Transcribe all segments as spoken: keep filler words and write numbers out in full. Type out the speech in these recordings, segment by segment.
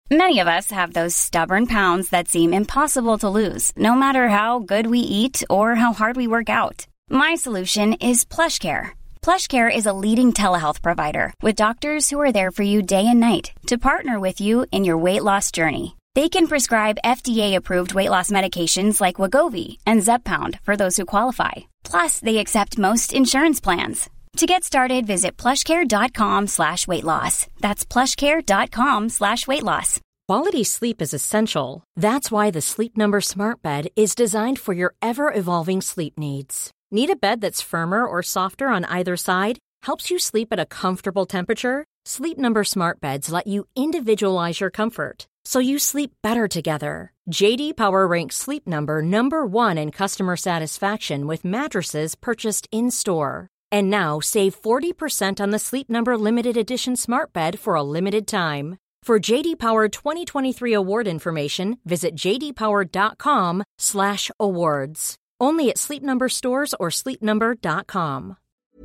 Many of us have those stubborn pounds that seem impossible to lose, no matter how good we eat or how hard we work out. My solution is PlushCare. PlushCare is a leading telehealth provider with doctors who are there for you day and night to partner with you in your weight loss journey. They can prescribe F D A-approved weight loss medications like Wegovy and Zepbound for those who qualify. Plus, they accept most insurance plans. To get started, visit plushcare.com slash weight loss. That's plushcare.com slash weight loss. Quality sleep is essential. That's why the Sleep Number Smart Bed is designed for your ever-evolving sleep needs. Need a bed that's firmer or softer on either side? Helps you sleep at a comfortable temperature? Sleep Number Smart Beds let you individualize your comfort, so you sleep better together. J D Power ranks Sleep Number number one in customer satisfaction with mattresses purchased in-store. And now, save forty percent on the Sleep Number Limited Edition Smart Bed for a limited time. For J D Power twenty twenty-three award information, visit jdpower.com slash awards. Only at Sleep Number stores or sleep number dot com.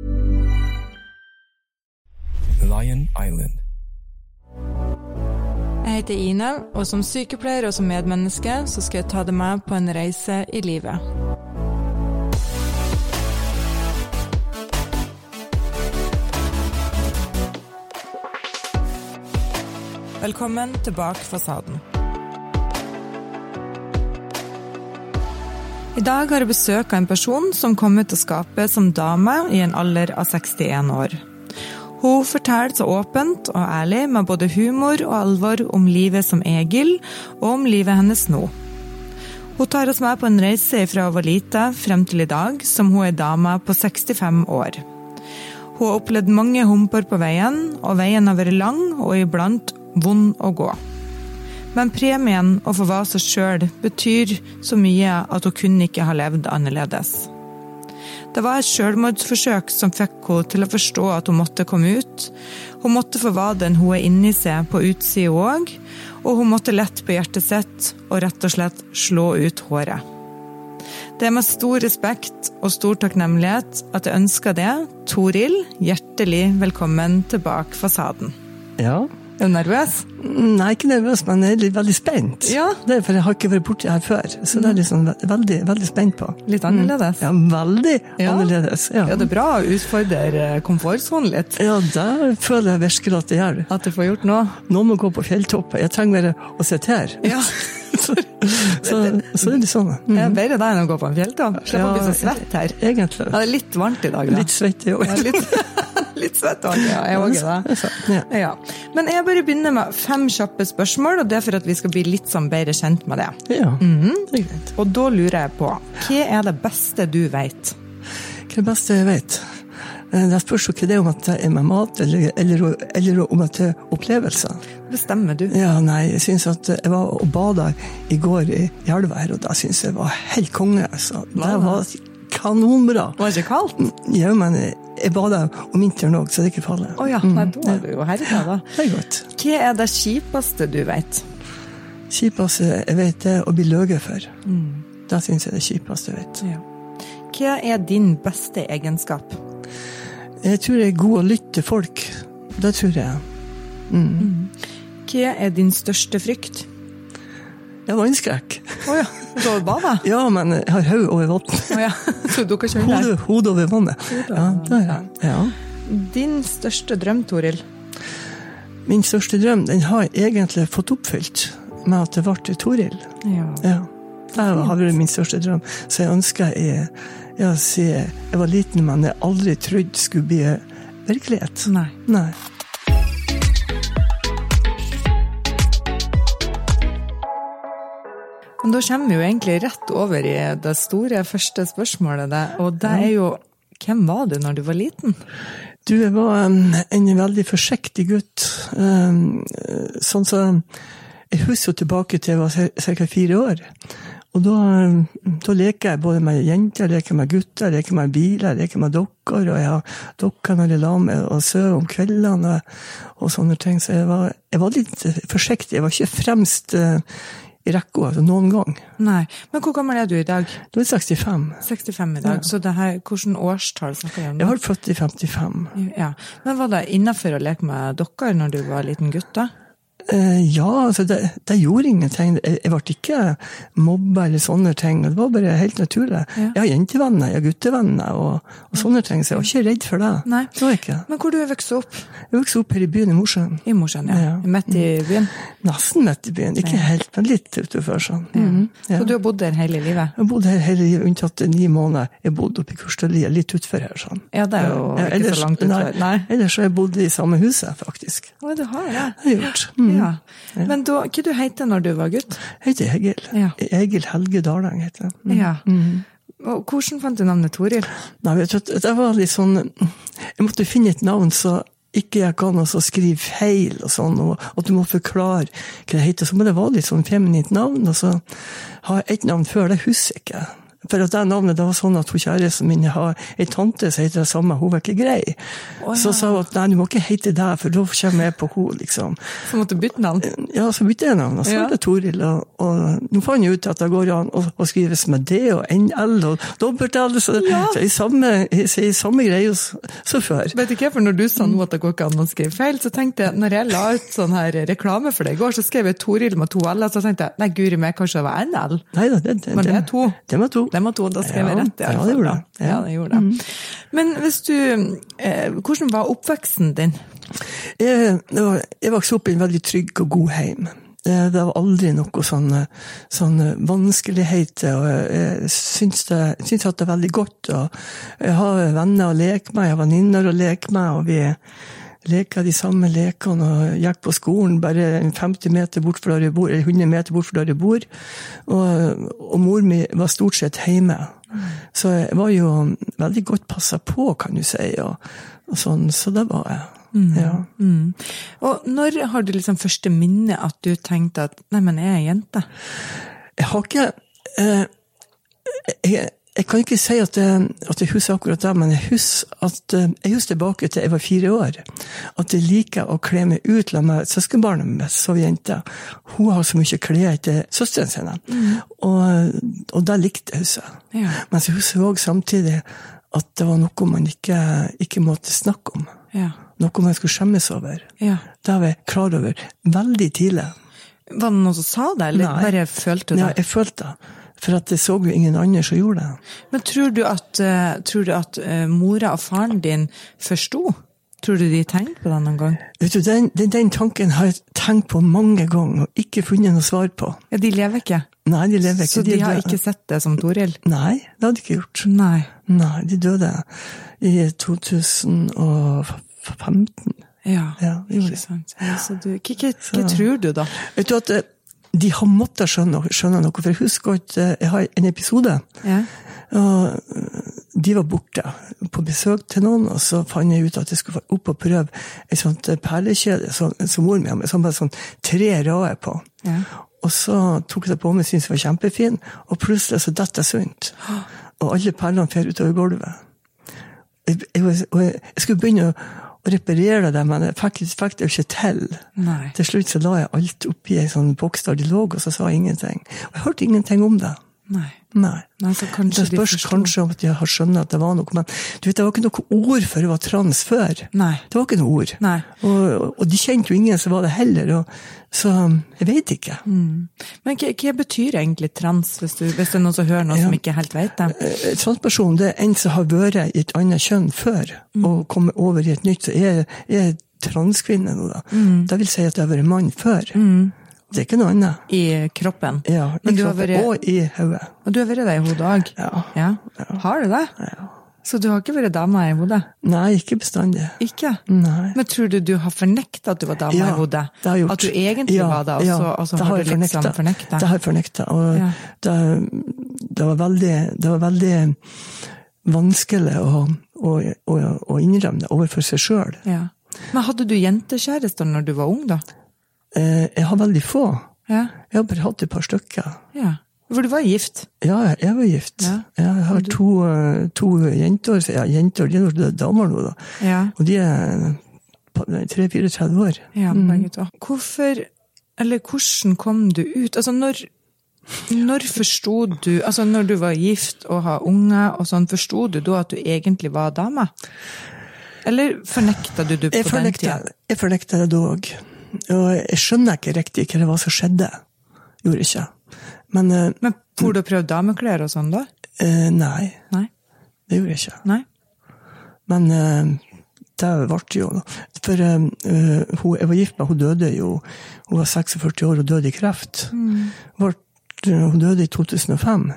Lion Island. Jeg heter Ine, og som sykepleier og som medmenneske så skal jeg ta deg med på en reise i livet. Velkommen til Bak fasaden. I dag har jeg besøk av en person som kom ut av skapet som dame i en alder av sekstien år. Hun forteller så åpent og ærlig med både humor og alvor om livet som Egil og om livet hennes nå. Hun tar oss med på en reise fra hun var lite frem til i dag som hun er dame på sekstifem år. Hun har opplevd mange humper på veien, og veien har vært lang og iblant vond å gå. Men premien å få være seg selv betyr så mye at hun kunne ikke ha levd annerledes. Det var et selvmordsforsøk som fikk henne til å forstå at hun måtte komme ut. Hun måtte få være den hun er inni seg på utsiden også, og hun måtte lette på hjertet sitt og rett og slett slå ut håret. Det er med stor respekt og stor takknemlighet at jeg ønsker det, Toril, hjertelig velkommen til Bak fasaden. Ja. Er du nervøs? Nei, ikke nervøs, men jeg er veldig spent. Ja. Det er for jeg har ikke vært borti her før, så det er liksom veldig, veldig spent på. Litt annerledes? Ja, veldig ja. annerledes. Ja. ja, det er bra å utfordre komfortzonen litt. Ja, der føler jeg virkelig at det gjør. At du får gjort noe? Nå må gå på fjelltoppen. Jeg trenger bare å sitte her. Ja. så, så, så er det sånn. Mm. Jeg er bedre deg enn å gå på en fjelltopp. Slipper å bli så svett her. Egentlig. Ja, det er litt varmt i dag. Da. Litt svett i år. Ja, litt, litt svett også, ja. Jeg også det. Ja. Ja. Men jeg bare begynner med fem kjappe spørsmål, og det er for at vi skal bli litt sånn bedre kjent med det. Ja, mm-hmm. det er greit. Og da lurer jeg på, hva er det beste du vet? Hva er det beste jeg vet? Det spørs jo ikke det om at det er med mat, eller, eller, eller om at det er opplevelser. Bestemmer du? Ja, nei, jeg synes at jeg var og bada i går i elva her, og da synes jeg var helt konge, altså. Det var kanonbra. Var det ikke kaldt? Ja, men jeg bada om vinteren også, så det er ikke farlig. Åja, oh, nei, da er du jo herre da. Det er godt. Hva er det kjipeste du vet? Kjipeste jeg vet det er å bli løget for. Mm. Da synes jeg det er kjipeste jeg vet. Ja. Hva er din beste egenskap? Jeg tror jeg er god å lytte til folk. Det tror jeg. Mm. Mm. Hva er din største frykt? Jeg var vannskrekk. Åja, du har badet? Ja, men jeg har haug over vann. Åja, så du kan kjøre der? Hodet hode over vannet. Ja, det er jeg. Ja. Din største drøm, Toril? Min største drøm, den har jeg egentlig fått oppfylt med at det ble Toril. Ja. Ja. Det har vært min største drøm. Så jeg ønsker jeg, jeg, jeg, jeg var liten, men jeg aldri trodde skulle bli virkelighet. Nei. Nei. Men da kommer vi jo egentlig rett over i det store første spørsmålet der, og det er jo, hvem var du når du var liten? Du, jeg var en, en veldig forsiktig gutt. Um, sånn så, jeg husker tilbake til jeg var cirka fire år. Og da, da leker jeg både med jenter, jeg leker med gutter, jeg leker med biler, jeg leker med dokker, og jeg har dokker når jeg la med og søv om kveldene og, og sånne ting. Så jeg var, jeg var litt forsiktig, jeg var ikke fremst uh, i rekka, altså noen gang. Nei, men hvor gammel er du i dag? Du er sekstifem. sekstifem i dag, ja. Så det her, hvordan årstall snakker jeg om? Jeg var født i femtifem. Ja, men var det innenfor å leke med dokker når du var liten gutt da? Uh, ja, altså det, det gjorde ingenting. Jeg, jeg ble ikke mobba eller sånne ting. Det var bare helt naturlig. Ja. Jeg har jentevenner, jeg har guttevenner og, og sånne ting, så jeg var ikke redd for det. Nei. Det var jeg ikke. Men hvor du er vokst opp? Jeg vokste opp her i byen i Mosjøen. I Mosjøen, ja. ja. Midt i byen? Nesten midt i byen. Ikke ja. helt, men litt utenfor sånn. Ja. Mm, ja. Så du har bodd der hele livet? Jeg har bodd her hele livet, unntatt ni måneder. Jeg bodde oppe i Kurstølia, litt utfor her, sånn. Ja, det er jo ja, ikke ellers, så langt utfor. Nei, nei. Ellers har jeg bodd i samme huset, faktisk. Å, du har det? Det har jeg gjort. Mm. Ja. Ja. Men da, hva du heter når du var gutt? Jeg heter Egil. Ja. Egil Helge Darlang heter jeg. Mm. Ja. Mm. Og hvordan fant du navnet Toril? Nei, vet du, det var litt sånn, jeg måtte finne et navn så ikke jeg kan også skrive feil og sånn, og at du må forklare hva det heter. Så må det være litt sånn feminint navn, og så har jeg et navn før, det husker jeg ikke. For at det navnet, det var sånn at hun kjæresten min har en tante som heter det samme, hun var ikke grei. Oh, ja. Så sa hun at nei, du må ikke hete det, for da kommer jeg på hun, liksom. Så måtte du bytte navn? Ja, så bytte jeg navn, og så ja. var det Toril, og, og nå fant jeg ut at det går an å, å skrives med D og N L og dobbelt L, så, ja. så jeg samme, jeg, samme greie så før. Vet ikke, for når du sa nå at det går ikke an å skrive feil, så tenkte jeg, når jeg la ut sånn her reklame for det i går, så skrev jeg Toril med to L, så tenkte jeg, nei, guri meg, kanskje det var N L? Nei da, det, det, men det er to. Det var to. Det var to, da skrev jeg rett. Ja, det gjorde det. Ja, det gjorde det. Mm. Men hvis du, eh, hvordan var oppveksten din? Jeg, var, jeg vokste opp i en veldig trygg og god heim. Det var aldri noe sånn, sånn vanskeligheter, og jeg syns, det, syns at det er veldig godt. Og jeg har venner å leke med, jeg har venninner å leke med, og vi leker de samme lekene og gikk på skolen bare femti meter bort fra der jeg bor, eller hundre meter bort fra der jeg bor. Og, og mor mi var stort sett hjemme. Mm. Så jeg var jo veldig godt passet på, kan du si, og, og sånn, så det var jeg. Mm. Ja. Mm. Og når har du liksom første minne at du tenkte at, nei, men jeg er jente? Jeg har ikke, eh, jeg, jeg kan ikke si at jeg, at jeg husker akkurat det, men jeg husker, at, jeg husker tilbake til jeg var fire år, at jeg liker å kle meg ut med søskenbarnet mitt, så jente. Hun har så mye klær til søsteren sin, mm. og, og det likte jeg husker. Ja. Men så husker jeg også samtidig at det var noe man ikke, ikke måtte snakke om. Ja. Noe man skulle skjemmes over. Ja. Det var jeg klar over veldig tidlig. Var det noen som sa det, eller Nei. bare følte du det? Ja, jeg følte det. For at det så jo ingen andre som gjorde det. Men tror du at, uh, tror du at uh, mora og faren din forstod? Tror du de tenkte på det noen gang? Vet du, den, den, den tanken har jeg tenkt på mange ganger, og ikke funnet noe svar på. Ja, de lever ikke? Nei, de lever ikke. Så de, de har døde. Ikke sett det som Toril? Nei, det hadde de ikke gjort. Nei. Nei, de døde i to tusen og femten. Ja, ja ikke sant. Så du, hva, hva, hva tror du da? Vet du at de har måttet skjønne, skjønne noe, for jeg husker at jeg har en episode, ja. Og de var borte på besøk til noen, og så fant jeg ut at jeg skulle opp og prøve et sånt perlekjede, som, som mor med, som bare sånn tre rader på. Ja. Og så tok jeg det på meg, syntes jeg var kjempefin, og plutselig så dette er sunt. Og alle perlene fer utover gulvet. Jeg, jeg, jeg, jeg skulle begynne å å reparere det, men jeg fikk, fikk det ikke til. Nei. Til slutt så la jeg alt oppi en sånn boks der de lå, og så sa jeg ingenting. Og jeg hørte ingenting om det. Nei. Nei. Nei, så kanskje det spørs de kanskje om at jeg har skjønt at det var noe, men du vet, det var ikke noe ord for å være trans før. Nei. Det var ikke noe ord. Nei. Og, og de kjente jo ingen som var det heller, og, så jeg vet ikke. Mm. Men hva, hva betyr egentlig trans, hvis, du, hvis det er noen som hører noe ja. som ikke helt vet det? Transperson, det er en som har vært i et annet kjønn før, mm. og kommet over i et nytt, så jeg, jeg er transkvinne nå da. Mm. Det vil si at jeg har vært mann før. Mm. Det er ikke noe annet. I kroppen? Ja, i kroppen vært, og i hodet. Og du har vært det i hodet også? Ja. Ja. Ja. Har du det? Ja. Så du har ikke vært dame i hodet? Nei, ikke bestandig. Ikke? Nei. Men tror du du har fornektet at du var dame ja, i hodet? Det har jeg gjort. At du egentlig ja, var det, og så, ja, og så det har, har du liksom fornektet? Det har jeg fornektet, og ja. det, det, var veldig, det var veldig vanskelig å, å, å, å innrømme det overfor seg selv. Ja. Men hadde du jentekjærester når du var ung da? Eh, jeg har veldig få. Ja. Jeg har bare hatt et par stykker. Ja, for du var gift? Ja, jeg var gift. Ja. Jeg har to, to jenter, ja, jenter, de er damer nå da. Ja. Og de er tre fire tretti år. Ja, begge to. Hvorfor, eller hvordan kom du ut? Altså, når, når forstod du, altså når du var gift og har unge, og sånn, forstod du da at du egentlig var dame? Eller fornektet du det på jeg den tiden? Jeg fornektet det dog. og jeg skjønner ikke riktig hva det var som skjedde. Gjorde ikke. Men, Men får du prøvd dameklær og sånn da? Eh, nei. Nei. Det gjorde jeg ikke. Nei. Men eh, det ble jo, for uh, hun, jeg var gift med, hun døde jo, hun var seksogførti år og døde i kreft. Mm. Vart, hun døde i to tusen og fem.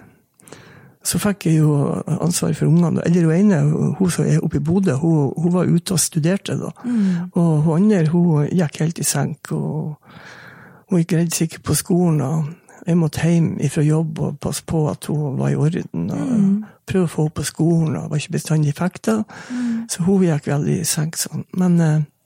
Så fikk jeg jo ansvar for ungene. Eller hun ene, hun som er oppe i Bodø, hun, hun var ute og studerte da. Mm. Og hun andre, hun gikk helt i senk, og hun gikk redd sikkert på skolen, og jeg måtte hjem fra jobb og passe på at hun var i orden, og mm. prøve å få henne på skolen, og var ikke bestandig fikk det. Mm. Så hun gikk veldig i senk sånn. Men,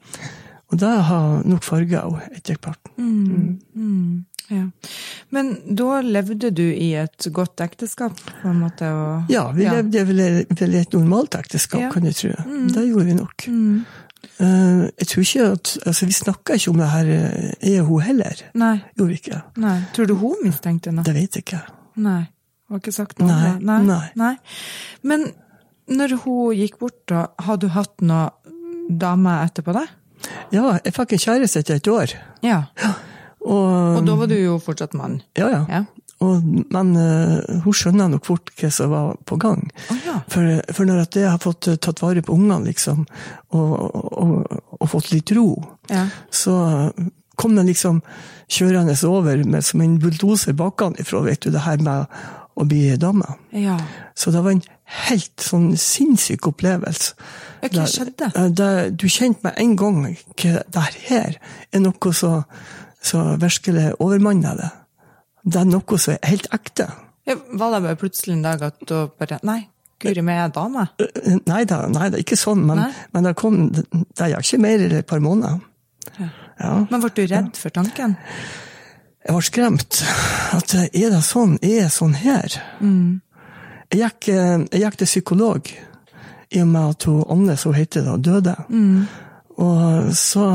og det har nok farget henne etter hvert. Mm. Mm. Mm. Ja. Men da levde du i et godt ekteskap, på en måte? Og, ja, vi ja. levde vel, vel i et normalt ekteskap, ja. Kan jeg tro. Mm. Det gjorde vi nok. Mm. Uh, jeg tror ikke at, altså vi snakket ikke om det her, er hun heller? Nei. Gjorde vi ikke. Nei. Tror du hun mistenkte noe? Det vet jeg ikke. Nei. Hun har ikke sagt noe? Nei. Nei. Nei. Nei. Men når hun gikk bort da, har du hatt noen dame etterpå det? Ja, jeg fikk en kjæreste etter et år. Ja. Ja. Og, og da var du jo fortsatt mann. Ja, ja. ja. Og, men uh, hun skjønner nok fort hva som var på gang. Oh, ja. for, for når jeg har fått tatt vare på ungene, liksom, og, og, og, og fått litt ro, ja. Så kom den liksom kjørende over med, som en bulldoser bakanifra, vet du, det her med å bli dame. Ja. Så det var en helt sånn sinnssyk opplevelse. Hva skjedde? Det, det, du kjente med en gang hva det her er noe så, så virkelig overmannet det. Det er noe som er helt ekte. Ja, var det bare plutselig en dag at du bare, nei, Guri med er dame? Nei da, nei, det er ikke sånn, men, men det kom, det er ikke mer enn et par måneder. Ja. Ja. Men ble du redd for tanken? Jeg var skremt. At er det sånn, er det sånn her? Mm. Jeg, gikk, jeg gikk til psykolog, i og med at hun Anne, så heter det, døde. Mm. Og så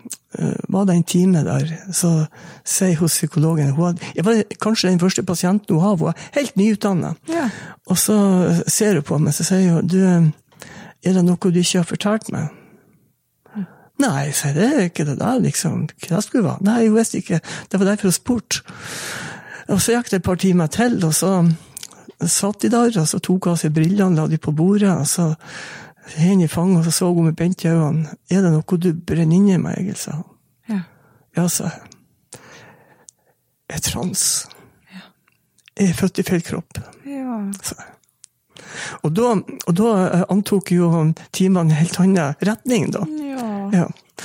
var det en time der, så sier hos psykologen, hun hadde, jeg var kanskje den første pasienten hun har, hun var helt nyutdannet. Ja. Og så ser hun på meg, så sier hun, du, er det noe du ikke har fortalt meg? Mm. Nei, sier det er ikke det der, liksom, hva det skulle være? Nei, jeg visste ikke, det var derfor hun spurte. Og så gikk det et par timer til, og så satt de der, og så tok hun seg brillene, la de på bordet, og så henne i fanget, og så så hun med bent i øynene. Er det noe du brenner inne med, Egil, sa hun. Ja. Ja, sa jeg. Jeg er trans. Ja. Jeg er født i feil kropp. Ja. Sa jeg. Og da, og da antok jo timene en helt annen retning, da. Ja. Ja.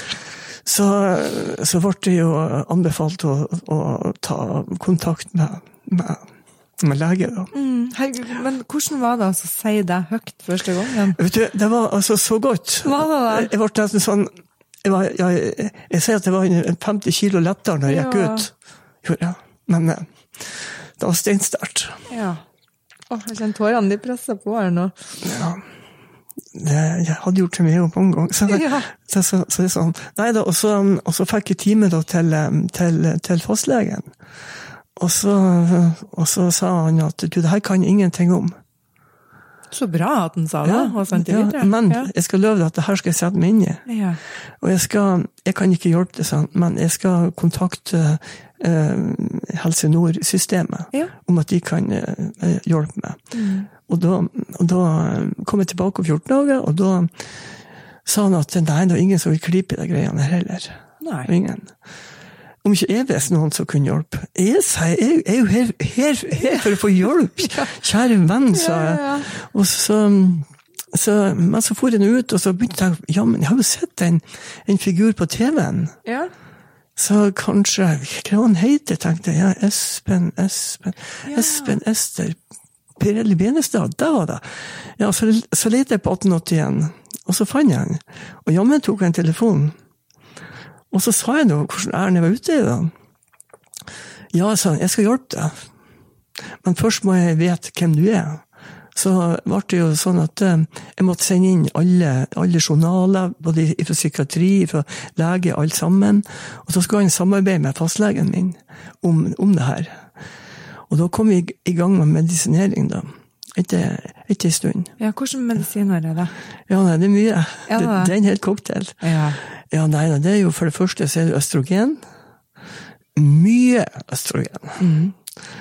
Så, så ble det jo anbefalt å, å ta kontakt med, med med lege da. Mm, herregud, men hvordan var det å si det høyt første gangen? Vet du, det var altså så godt. Hva var det? Jeg ble nesten sånn, jeg, var, jeg, jeg, jeg sier at det var femti kilo lettere når jeg ja. gikk ut. Jo, ja. Men det var steinstert. Ja. Åh, jeg kjenner tårene, de presser på her nå. Ja. Det, jeg hadde gjort det mye på en gang. Så, ja. så, så, så det er sånn. Nei da, og så, og så fikk jeg time da til, til, til fastlegen. Og så, og så sa han at du, det her kan ingenting om. Så bra at han sa det, ja, og sendte ja, videre. Men ja. jeg skal love deg at det her skal jeg sette meg inn i. Ja. Og jeg skal, jeg kan ikke hjelpe det sånn, men jeg skal kontakte eh, Helse Nord-systemet ja. om at de kan eh, hjelpe meg. Mm. Og, da, og da kom jeg tilbake om fjorten dager, og da sa han at nei, det er ingen som vil klippe de greiene heller. Nei. Ingen. Om ikke jeg vet noen som kunne hjelpe. Jeg, jeg, jeg er jo her, her, her for å få hjelp. ja. Kjære venn, sa jeg. Ja, ja, ja. Og så, så, men så for jeg nå ut, og så begynte jeg, ja, men jeg har jo sett en, en figur på T V-en. Ja. Så kanskje, hva han heter, tenkte jeg. Ja, Espen, Espen, ja. Espen, Ester, Pirelli Benestad, det var det. Ja, så, så lette jeg på atten åttien, og så fant jeg han. Og jammen tok jeg en telefon. Og så sa jeg noe, hvordan er han jeg var ute i da? Ja, jeg sa, jeg skal hjelpe deg. Men først må jeg vite hvem du er. Så ble det jo sånn at uh, jeg måtte sende inn alle, alle journaler, både fra psykiatri, fra lege, alt sammen. Og så skulle han samarbeide med fastlegen min om, om det her. Og da kom vi i gang med medisinering da. Ikke, ikke en stund. Ja, hvordan medisiner er det? Ja, nei, det er mye. Ja, det, det er en hel cocktail. Ja. Ja, nei, det er jo for det første så er det østrogen. Mye østrogen. Mm.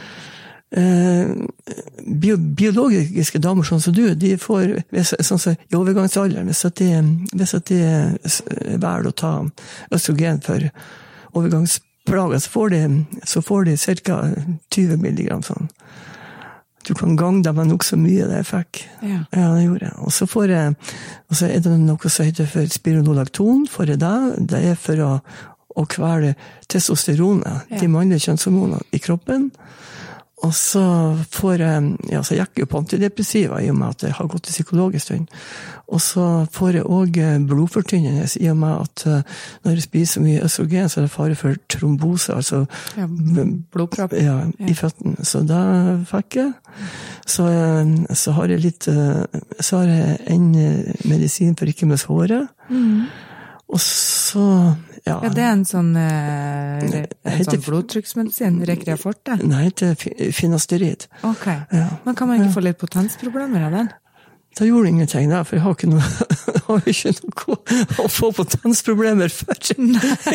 Eh, bio, biologiske damer sånn som du, de får, sånn som i overgangsalderen, hvis at de, hvis at de velger å ta østrogen for overgangsplager, så får de, så får de cirka tjue milligram sånn. Du kan gange dem med nok så mye det jeg fikk. Ja. Ja, det gjorde jeg. Og så får jeg, og så er det noe som heter for spironolakton, får jeg det. Det er for å, å kvele testosteronet, ja. De mannlige kjønnshormonene i kroppen. Og så får jeg, ja, så jeg gikk jo på antidepressiva i og med at jeg har gått til psykolog en stund. Og så får jeg også blodfortynnende i og med at når jeg spiser mye østrogen, så er det fare for trombose, altså ja, blodpropp. Ja, i føttene. Så da fikk jeg. Så, så har jeg litt, så har jeg en medisin for ikke med håret. Mm. Og så, ja. Ja, det er en sånn, en heter, sånn blodtrykksmedisin, Rekreaforte? Nei, det heter finasterid. Ok, ja. Men kan man ikke få litt potensproblemer av den? Det gjorde ingenting der, for jeg har ikke noe, jeg har ikke noe å få potensproblemer for. Nei,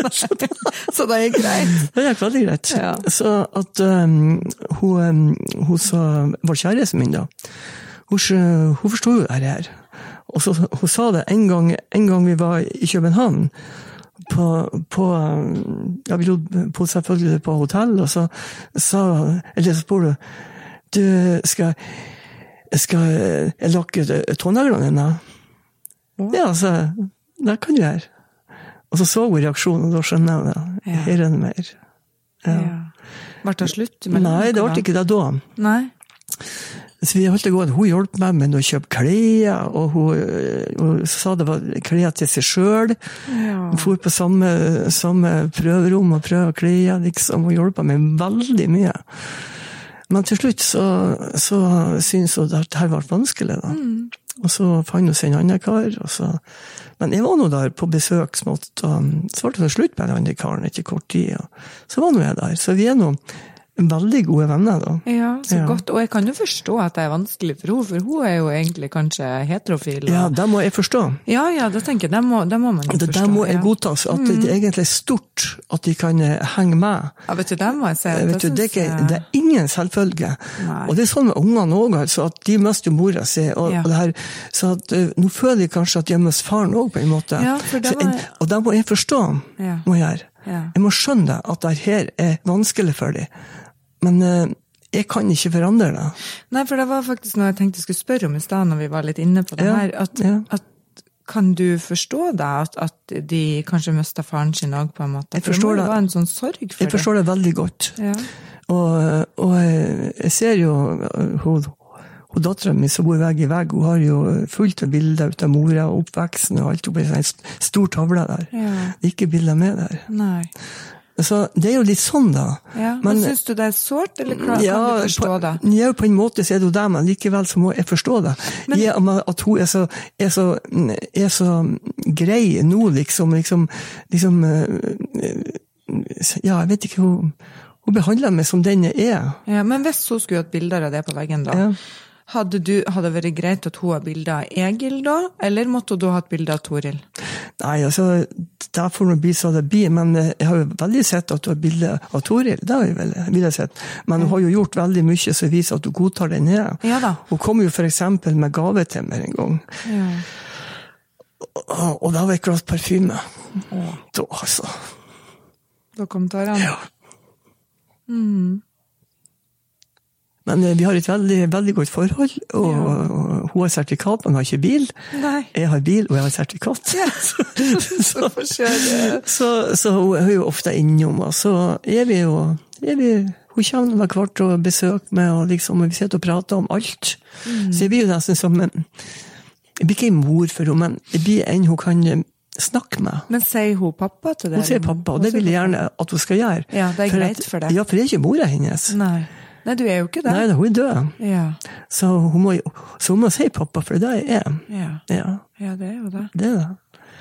så det er greit. Det er veldig greit. Ja. Så at um, hun, hun sa, var kjæresten min da, hun, hun forstod jo det her. Og så hun sa det en gang, en gang vi var i København, på, på, ja, vi lå på, selvfølgelig på hotell, og så sa, eller så spør du, du skal, skal jeg lakke tåneglene dine? Ja, så, det kan du gjøre. Og så så hun reaksjonen, og da skjønner jeg det. Ja. Her er det mer. Ja. Ja. Var det slutt? Nei, det var ikke det da. Nei. Så vi holdt å gå, hun hjelpte meg med å kjøpe klær, og hun, hun sa det var klær til seg selv. Ja. Hun for på samme, samme prøverom og prøve klær, liksom, og hjelpte meg veldig mye. Men til slutt så, så synes hun at dette var vanskelig da. Mm. Og så fant hun seg en annen kar, og så... Men jeg var nå der på besøksmåte, og så var det slutt med den andre karen etter kort tid, og så var nå jeg der. Så vi er nå veldig gode venner da. Ja, så ja. Godt. Og jeg kan jo forstå at det er vanskelig for henne, for hun er jo egentlig kanskje heterofil. Og... Ja, det må jeg forstå. Ja, ja, det tenker jeg, det må, det må man jo det, forstå. Det må jeg ja. godtas, at mm. det er egentlig stort at de kan henge med. Ja, vet du, det må jeg si. Vet du, det, er ikke, det er ingen selvfølge. Nei. Og det er sånn med ungene også, altså, at de mister jo mora si, og, ja. og det her, så at, uh, nå føler jeg kanskje at jeg mister faren også på en måte. Ja, for det var... så, og det må jeg forstå, ja. må jeg gjøre. Ja. Jeg må skjønne at det her er vanskelig for dem. Men uh, jeg kan ikke forandre det. Nei, for det var faktisk noe jeg tenkte jeg skulle spørre om i stedet når vi var litt inne på det ja, her. At, ja. at, kan du forstå det, at, at de kanskje mistet faren sin også på en måte? Jeg forstår det. Det var en sånn sorg for det. Jeg forstår det veldig godt. Ja. Og, og jeg ser jo hun, hun datteren min som bor vegg i vegg, hun har jo fullt av bilder ut av mora og oppveksten og alt, hun blir en stor tavle der. Ja. Det er ikke bilder med der. Nei. Så det er jo litt sånn da. Ja, men, men synes du det er sårt, eller kan ja, du forstå på, det? Ja, på en måte så er det jo det, men likevel så må jeg forstå det. Men, ja, at hun er så, er så, er så grei nå, liksom, liksom, liksom, ja, jeg vet ikke, hun, hun behandler meg som den jeg er. Ja, men hvis hun skulle hatt bilder av det på veggen da, ja. Hadde du, hadde det vært greit at hun har bilder av Egil da, eller måtte du ha hatt bilder av Toril? Nei, altså, det får noe bli så det blir, men jeg har jo veldig sett at du har bilder av Toril, det har jeg vel, vil jeg sett. Men hun har jo gjort veldig mye som viser at du godtar den her. Ja da. Hun kom jo for eksempel med gave til meg en gang. Ja. Og, og det var et glass parfyme. Ja. Da, altså. Da kom Taran? Ja. Mhm. Men vi har et veldig, veldig godt forhold, og, ja. og hun har sertifikat, men har ikke bil. Nei. Jeg har bil, og jeg har sertifikat. Ja. så, så, så, så hun er jo ofte innom, og så er vi jo, er vi, hun kommer hver kvart og besøker meg, og liksom, vi sitter og prater om alt. Mm. Så jeg blir jo nesten som, jeg blir ikke en mor for henne, men jeg blir en hun kan snakke med. Men sier hun pappa til det? Hun sier pappa, og det vil jeg gjerne at hun skal gjøre. Ja, det er for greit at, for deg. Ja, for det er ikke mora hennes. Nei. Nei, du er jo ikke det. Nei, hun er død. Ja. Så hun må, så hun må si pappa, for det er jeg. Ja. Ja. Ja, det er jo det. Det er det.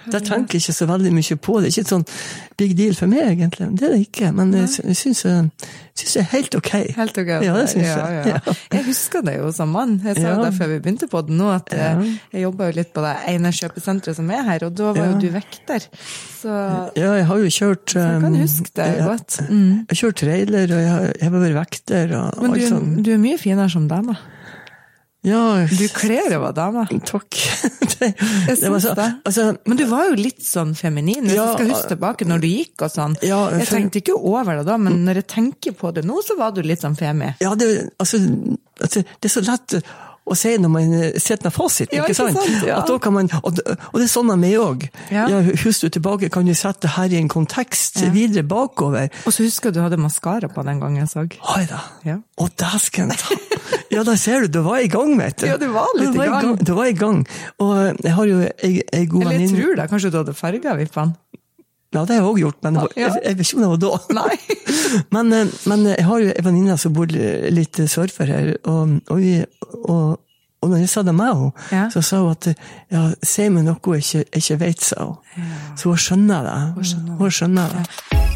det tenker jeg ikke så veldig mye på. Det er ikke et sånn big deal for meg, egentlig. Det er det ikke, men jeg, jeg synes, synes det er helt ok. Helt ok. Ja, det synes ja, jeg. Ja. Ja. Jeg husker det jo som mann. Jeg sa Ja. jo det før vi begynte på det nå, at Ja. jeg jobber jo litt på det ene kjøpesentret som er her, og da var Ja. jo du vekter. Så, Ja, jeg har jo kjørt... så jeg kan um, huske det ja, godt. Mm. Jeg har kjørt trailer, og jeg har, jeg har vært vekter, og Men alt du, sånn. du er mye finere som dame. Ja, Du kler jo av dame. takk. det, Jeg det var synes så, det. altså, Men du var jo litt sånn feminin, hvis Ja, jeg skal huske tilbake når du gikk og sånn. Ja, Jeg for- tenkte ikke over det da, men når jeg tenker på det nå, så var du litt sånn femi. ja, det, altså, altså, det er så lett å si når man sitter med fasit, Ja, ikke ikke sant? sant, ja. At da kan man, og, og det er sånn av meg også. Ja. Ja, husker du tilbake, kan du sette det her i en kontekst Ja. videre bakover? Og så husker jeg du hadde mascara på den gangen jeg så. Har jeg da? Ja. Å, dæsken! Ja, da ser du, du var i gang, vet du. Ja, du var litt Du i gang. Du var i gang. Og jeg har jo ei, ei god Eller jeg venninne. tror det, kanskje du hadde farget vippene? Ja, det har jeg også gjort, men Ja. jeg, jeg vet ikke om det var da. Nei. Men, eh, men jeg har jo en venninne som bor litt sørfor her, og, og, vi, og, og når jeg sa det med henne, Ja. så sa hun at ja, si meg noe jeg ikke, jeg ikke vet, sa hun. Ja. Så hun skjønner det. Hun skjønner det. Hun skjønner det.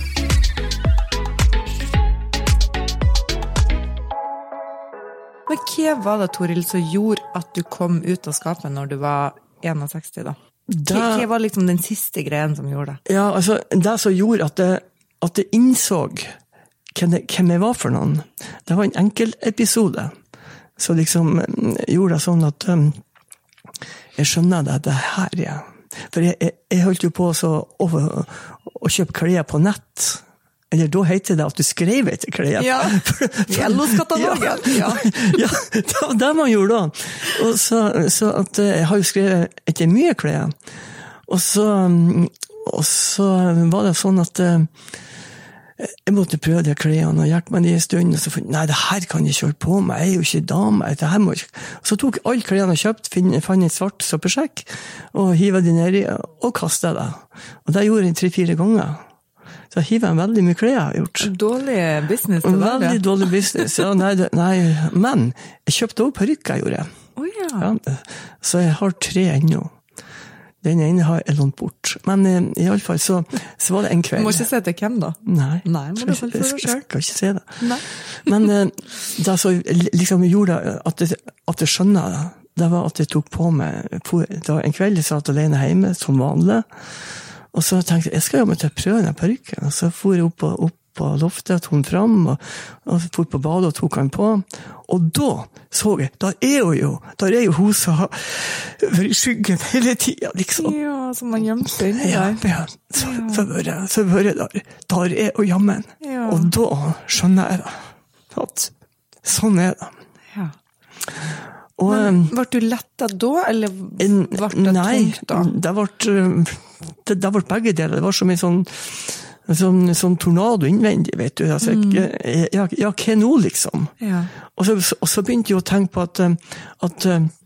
Men hva var det, Toril, som gjorde at du kom ut av skapet når du var sekstisén da? Hva, hva var liksom den siste greien som gjorde det? Ja, altså, det som gjorde at jeg, at jeg innså hvem jeg, hvem jeg var for noen, det var en enkel episode. Så liksom mm, gjorde det sånn at um, jeg skjønner det, det her, ja. For jeg, jeg, jeg holdt jo på så å, å kjøpe klær på nett. Eller da heter det at du skrev etter klær. Ja, Gjellos-katalogen. Ja. Ja, det var det man gjorde da. Og så, så at jeg har jo skrevet etter mye klær. Og så, og så var det sånn at jeg måtte prøve de klærne, og gikk meg ned en stund, og så fant jeg, nei, det her kan jeg ikke holde på med, jeg er jo ikke dame, det her må jeg ikke. Så tok jeg alle klærne jeg kjøpt, fant en svart soppesjekk, og hivet de ned i, og kastet det. Og det gjorde jeg tre-fire ganger. Så jeg hivet veldig mye klær jeg har gjort. Dårlig business det var det. Veldig dårlig business, ja, nei, det- nei, men jeg kjøpte også parykker, gjorde jeg. Å ja. Ja, så jeg har tre ennå. Den ene har jeg lånt bort. Men eh, i alle fall så, så var det en kveld. Du må ikke se til hvem da? Nei, Nei, må du holde for deg jeg selv. skal ikke se det. Nei. Men eh, det som liksom gjorde at jeg, at jeg skjønner det, det var at jeg tok på meg, det var en kveld jeg satt alene hjemme, som vanlig, og så tenkte jeg, jeg skal jo med til å prøve den parykken, og så for jeg opp på, opp på loftet, tok den fram, og, og for på badet og tok den på, og da så jeg, der er hun jo, der er jo hun som har vært i skyggen hele tiden, liksom. Ja, som man gjemte seg inni Ja, der. ja, så, så var jeg, så var jeg der, der er hun jammen, Ja. og da skjønner jeg det, at sånn er det. Ja. Og, Men ble du lettet da, eller En- ble det nei, tungt da? det ble, det, det ble begge deler. Det var som en sånn, sånn, sånn tornado innvendig, vet du. Altså, Mm. jeg, ja, ja, hva nå, liksom? Ja. Og så, og så begynte jeg å tenke på at, at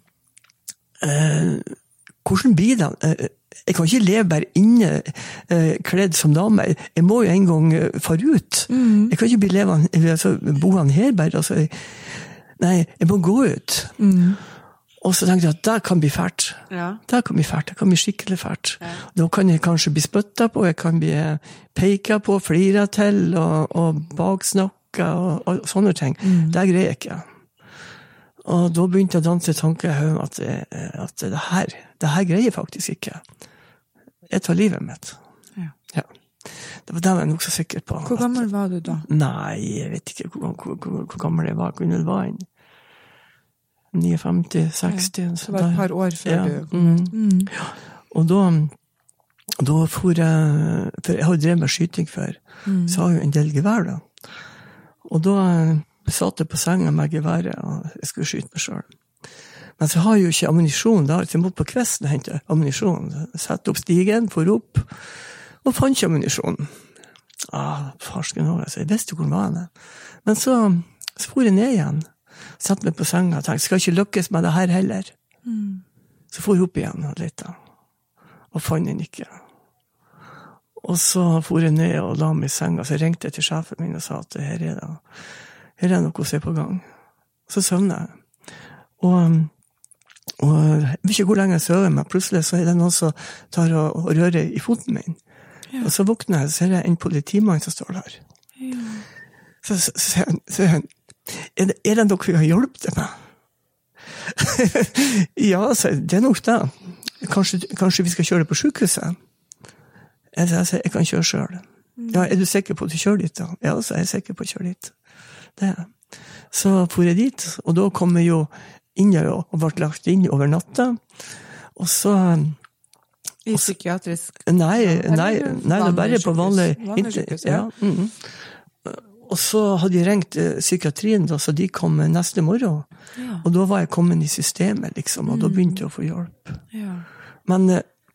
eh, hvordan blir det? Eh, Jeg kan ikke leve bare inne eh, kledd som dame. Jeg må jo en gang eh, fare ut. Mm. Jeg kan ikke bli levende, altså, bo han her bare. Altså, jeg, nei, jeg må gå ut. Mm. Og så tenkte jeg at det kan bli fælt. Ja. Det kan bli fælt, det kan bli skikkelig fælt. Da kan jeg kanskje bli spyttet på, jeg kan bli peket på, flira til, og, og baksnakket, og, og sånne ting. Mm. Det greier jeg ikke. Og da begynte jeg å danse tanker i hodet at, at det her, det her greier jeg faktisk ikke. Jeg tar livet mitt. Ja. Ja. Det var det jeg var nok så sikker på. Hvor gammel var du da? Nei, jeg vet ikke hvor, hvor, hvor, hvor gammel jeg var. Kunne det være en femtini, seksti. Det var et par år før ja. du... Mm. Mm. Og da, da for jeg, for jeg har drevet med skyting før, Mm. så har jeg jo en del gevær da. Og da satt jeg på senga med geværet, og jeg skulle skyte meg selv. Men så har jeg jo ikke ammunisjon da, så jeg måtte på kvesten hente ammunisjon. Sette opp stigen, for opp, og fant ikke ammunisjon. Ah, farsken også, altså, jeg visste jo hvor den var henne. Men så, så for jeg ned igjen, satt meg på senga og tenkte, skal jeg ikke lykkes med det her heller? Mm. Så for jeg opp igjen og litt da, og fant den ikke. Og så for jeg ned og la meg i senga, så ringte jeg til sjefen min og sa at her er det, her er det noe å se på gang. Så søvnet jeg. Og, og jeg vet ikke hvor lenge jeg sover, men plutselig så er det noen som tar og, og rører i foten min. Ja. Og så våkner jeg, så er det en politimann som står der. Ja. Så sier han, så han, er det, er det noe vi har hjulpet deg med? Ja, så det er nok det. Kanskje, kanskje vi skal kjøre på sykehuset? Jeg sier, jeg kan kjøre selv. Ja, er du sikker på at du kjører dit da? Ja, så er jeg sikker på å kjøre dit. Det er. Så for jeg dit, og da kom jeg jo inn og ble lagt inn over natta, og så... I psykiatrisk? Nei, nei, nei, det er bare på vanlig... Vanlig sykehus, ja. Mm-hmm. Og så hadde jeg ringt psykiatrien da, så de kom neste morgen, ja. Og da var jeg kommet i systemet, liksom, og da begynte jeg å få hjelp. Ja. Men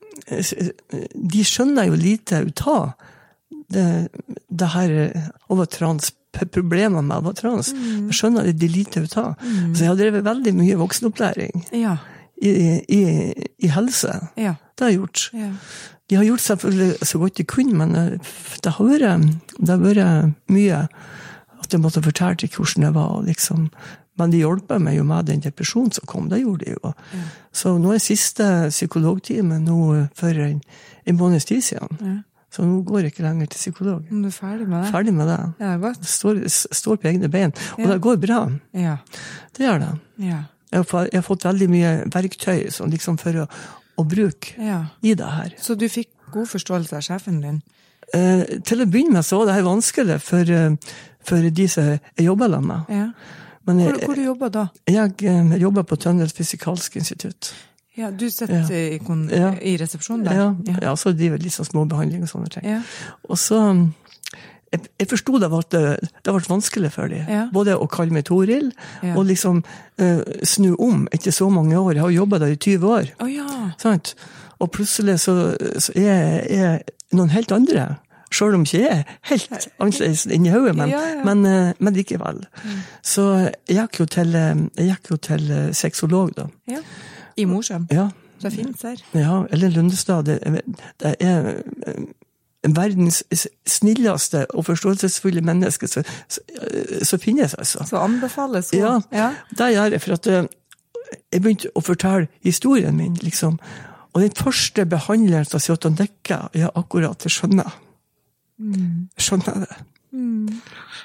de skjønner jo lite ut av det, det her over trans, problemer med å være trans. Mm. Jeg skjønner det lite ut av. Mm. Så jeg har drevet veldig mye voksenopplæring ja. i, i, i helse. Ja. Det har jeg gjort. Ja. De har gjort selvfølgelig så godt de kunne, men det har vært, det har vært mye at jeg måtte fortelle til hvordan det var, liksom. Men de hjelper meg jo med den depresjonen som kom, det gjorde de jo. Ja. Så nå er siste psykologtime nå for en, en måneds tid siden. Ja. Så nå går jeg ikke lenger til psykolog. Men du er ferdig med det? Ferdig med det. Ja, godt. Det står, står på egne ben. Og ja. Det går bra. Ja. Det gjør det. Ja. Jeg, har, jeg har fått veldig mye verktøy sånn, liksom for å, å bruke ja. I det her. Så du fikk god forståelse av sjefen din? Eh, til å begynne med så var det her vanskelig for, for de som jeg jobber med. Ja. Men jeg, hvor, hvor du jobber da? Jeg, jeg jobber på Tønder Fysikalsk Institutt. Ja, du sitter ja. i, kon- ja. i resepsjonen der? Ja, ja. ja så de var litt sånn små behandling og sånne ting. Ja. Og så, jeg, jeg forstod det var at det, det var vanskelig for dem. Ja. Både å kalle meg Toril, ja. Og liksom uh, snu om etter så mange år. Jeg har jobbet der i tyve år. Oh, ja. Sant? Og plutselig så, så er jeg noen helt andre. Selv om ikke jeg er helt annerledes inni hodet, men, ja, ja. men, uh, men likevel. Mm. Så jeg gikk jo til, jeg gikk jo til sexolog da. Ja. I Mosjøen? Ja. Så fint her. Ja, eller Lundestad. Det, det er verdens snilleste og forståelsesfulle menneske som finnes, altså. Så anbefales hun. Ja, ja, det gjør jeg, for at jeg begynte å fortelle historien min, liksom. Og den første behandleren som sier at han dekker, ja, akkurat, jeg skjønner. Mm. Jeg skjønner det. Mm.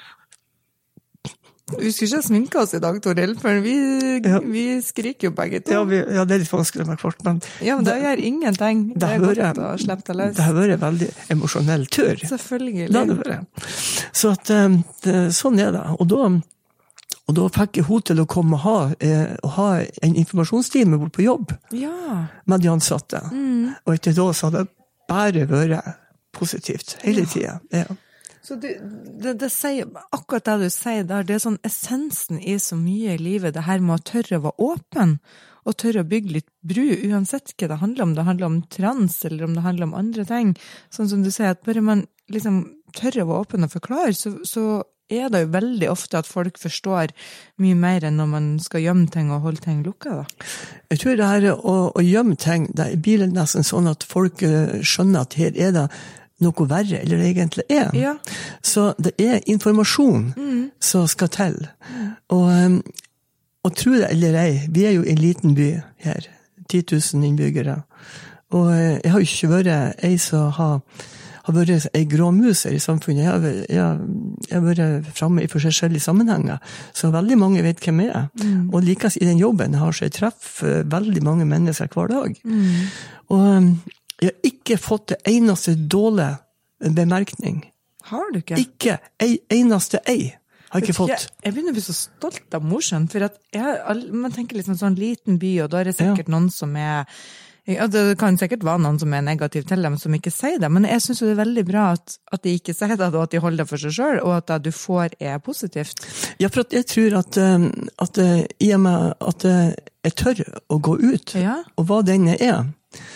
Vi skulle ikke sminke oss i dag, Toril, for vi, ja. vi skriker jo begge to. Ja, vi, ja, det er litt vanskelig med kvart, men... Ja, men det, det gjør ingenting. Det, det er godt å slippe det løs. Det har vært veldig emosjonell tur. Selvfølgelig. Det har det vært. Så at, det, sånn er det. Og da, og da fikk jeg henne til å komme og ha, eh, og ha en informasjonstime bort på jobb. Ja. Med de ansatte. Mm. Og etter da så hadde det bare vært positivt hele tiden. Ja. Så det, det, det sier, akkurat det du sier der, det er sånn essensen i så mye i livet, det her med å tørre å være åpen, og tørre å bygge litt bru, uansett hva det handler om. Det handler om trans, eller om det handler om andre ting. Sånn som du sier, at bare man liksom tørre å være åpen og forklare, så, så er det jo veldig ofte at folk forstår mye mer enn når man skal gjemme ting og holde ting lukket, da. Jeg tror det her å, å gjemme ting, det blir nesten sånn at folk skjønner at her er det noe verre, eller det egentlig er. Ja. Så det er informasjon mm. som skal til. Mm. Og, og tro det eller ei, vi er jo en liten by her, ti tusen innbyggere. Og jeg har jo ikke vært ei som har, har vært ei gråmus her i samfunnet. Jeg har, jeg, jeg har vært fremme i forskjellige sammenhenger, så veldig mange vet hvem jeg er. Mm. Og likest i den jobben har jeg treffet veldig mange mennesker hver dag. Mm. Og jeg har ikke fått det eneste dårlige bemerkning. Har du ikke? Ikke ei, eneste ei har jeg ikke fått. Jeg, jeg begynner å bli så stolt av Mosjøen, for at jeg, man tenker liksom sånn liten by, og da er det sikkert ja. Noen som er, ja, det kan sikkert være noen som er negativ til dem, som ikke sier det, men jeg synes jo det er veldig bra at, at de ikke sier det, og at de holder det for seg selv, og at det du får er positivt. Ja, for at jeg tror at, at i og med at jeg tør å gå ut, ja. Og hva denne er,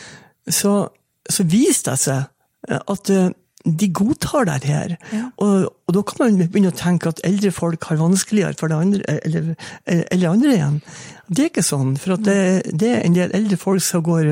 så så viste det seg at de godtar det her. Ja. Og, og da kan man begynne å tenke at eldre folk har vanskeligere for det andre, eller, eller andre igjen. Det er ikke sånn, for at det, det er en del eldre folk som går,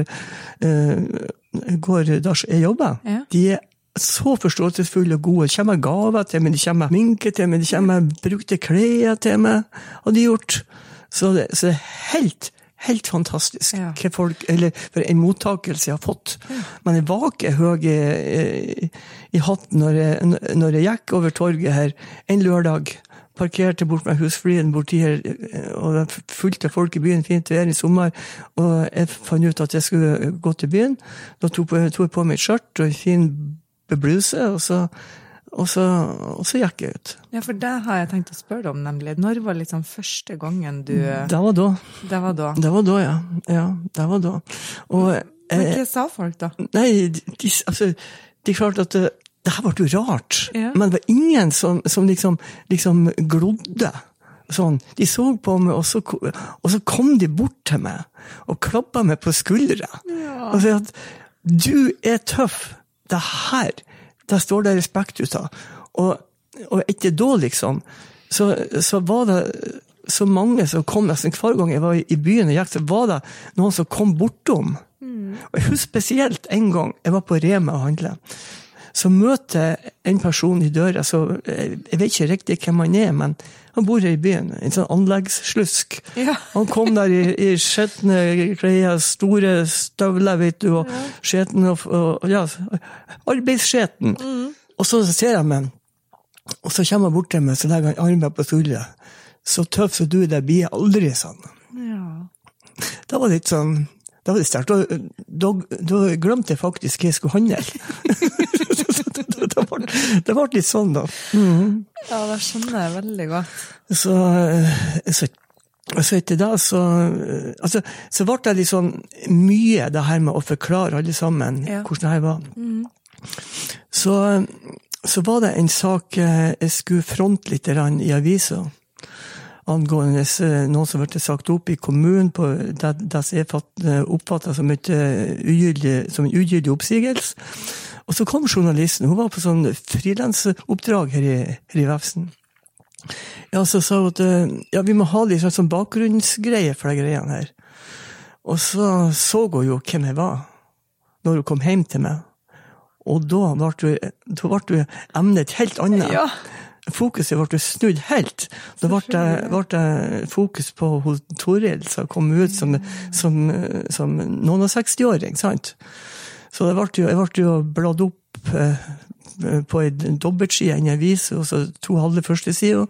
uh, går der jeg jobber. Ja. De er så forståelsesfulle og gode. De kommer gaver til meg, de kommer minke til meg, de kommer brukte klær til meg, og de har gjort. Så det, så det er helt helt fantastisk Ja. hva folk, eller for en mottakelse jeg har fått. Ja. Men jeg var ikke høy i, i hatten når jeg, når jeg gikk over torget her en lørdag, parkerte bort med husflyen borti her, og det fulgte folk i byen, fint vær i sommer, og jeg fant ut at jeg skulle gå til byen. Da tok jeg, tok jeg på meg et skjørt og en fin bebluse, og så, og, så, og så gikk jeg ut. Ja, for det har jeg tenkt å spørre om, nemlig. Når var liksom første gangen du... Det var da. Det var da. Det var da, ja. Ja, det var da. Og, Men eh, hva sa folk da? nei, de, de, altså, de klarte at det, det her ble jo rart, Ja. men det var ingen som, som liksom, liksom glodde. Sånn, de så på meg, og så, og så kom de bort til meg, og klappet meg på skuldra. Ja. Og sa at, du er tøff, det her, det står det respekt ut av. Og, og etter da, liksom, så, så var det så mange som kom, nesten hver gang jeg var i byen og gikk, så var det noen som kom bortom. Mm. Og jeg husker spesielt en gang, jeg var på Rema og handlet, så møter jeg en person i døra, så jeg vet ikke riktig hvem han er, men han bor her i byen, en sånn anleggsslusk. Ja. Han kom der i, i skjettene klær, store støvler, vet du, og skjetten, og, og ja, arbeidsskjeten. Mm. Og så ser jeg meg, og så kommer han bort til meg, så legger han armen på skuldra. Så tøff som du, det blir jeg aldri sånn. Ja. Det var litt sånn, det var litt sterkt. Da, da, da glemte jeg faktisk hva jeg skulle handle. det, var, det var litt sånn da. Mm. Ja, det skjønner jeg veldig godt. Så, så, så etter det, så, altså, så ble det litt sånn mye det her med å forklare alle sammen ja. Hvordan det her var. Mm. Så, så var det en sak jeg skulle fronte litt i avisen, angående noen som ble sagt opp i kommunen på det, det som jeg oppfattet som, et, ugyldig, som en ugyldig oppsigelse. Og så kom journalisten, hun var på sånn frilansoppdrag her i, her i Vefsn. Ja, så sa hun at ja, vi må ha litt sånn, sånn bakgrunnsgreie for de greiene her. Og så så hun jo hvem jeg var, når hun kom hjem til meg. Og da ble du, da ble du emnet helt annet. Ja. Fokuset ble snudd helt. Da ble det, ble det fokus på Toril, som kom ut som, som, som noen og seksti-åring, sant? Så det ble jo, jeg ble jo bladd opp eh, på en dobbeltside i en avis, og så to halve første siden.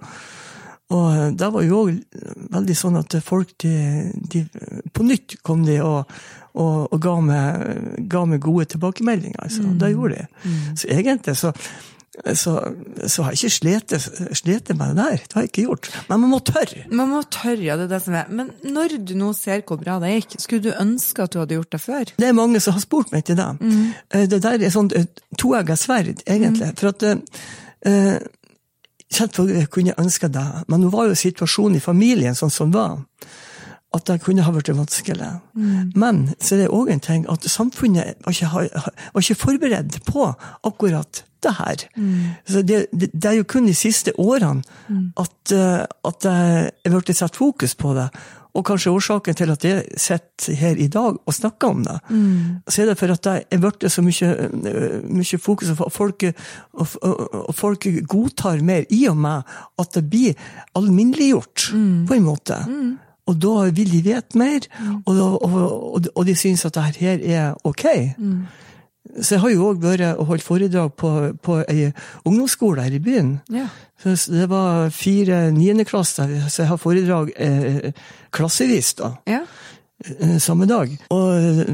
Og det var jo veldig sånn at folk, de, de, på nytt kom de og, og, og ga, meg, ga meg gode tilbakemeldinger. Altså. Mm. Det gjorde de. Mm. Så egentlig så Så, så har jeg ikke slete, slete med det der. Det har jeg ikke gjort. Men man må tørre. Man må tørre, ja, det er det som er. Men når du nå ser hvor bra det gikk, skulle du ønske at du hadde gjort det før? Det er mange som har spurt meg til det. Mm. Det der er sånn toegget sverd, egentlig. Mm. For at uh, selvfølgelig kunne jeg ønske det, men nå var jo situasjonen i familien sånn som var, at det kunne ha vært vanskelig. Mm. Men så er det også en ting at samfunnet var ikke, var ikke forberedt på akkurat det her. Mm. Så det, det, det er jo kun de siste årene mm. at, at jeg ble satt fokus på det. Og kanskje årsaken til at jeg sitter her i dag og snakker om det. Mm. Så er det for at jeg ble så mye, mye fokus på folk, og, og, og folk godtar mer i og med at det blir alminneliggjort mm. på en måte. Mm. Og da vil de vite mer, mm. og, og, og, og de synes at dette her er ok. Mm. Så jeg har jo også vært og holdt foredrag på, på en ungdomsskole her i byen. Ja. Så det var fire niende klasser, så jeg har foredrag eh, klassevis da. Ja. Eh, samme dag. Og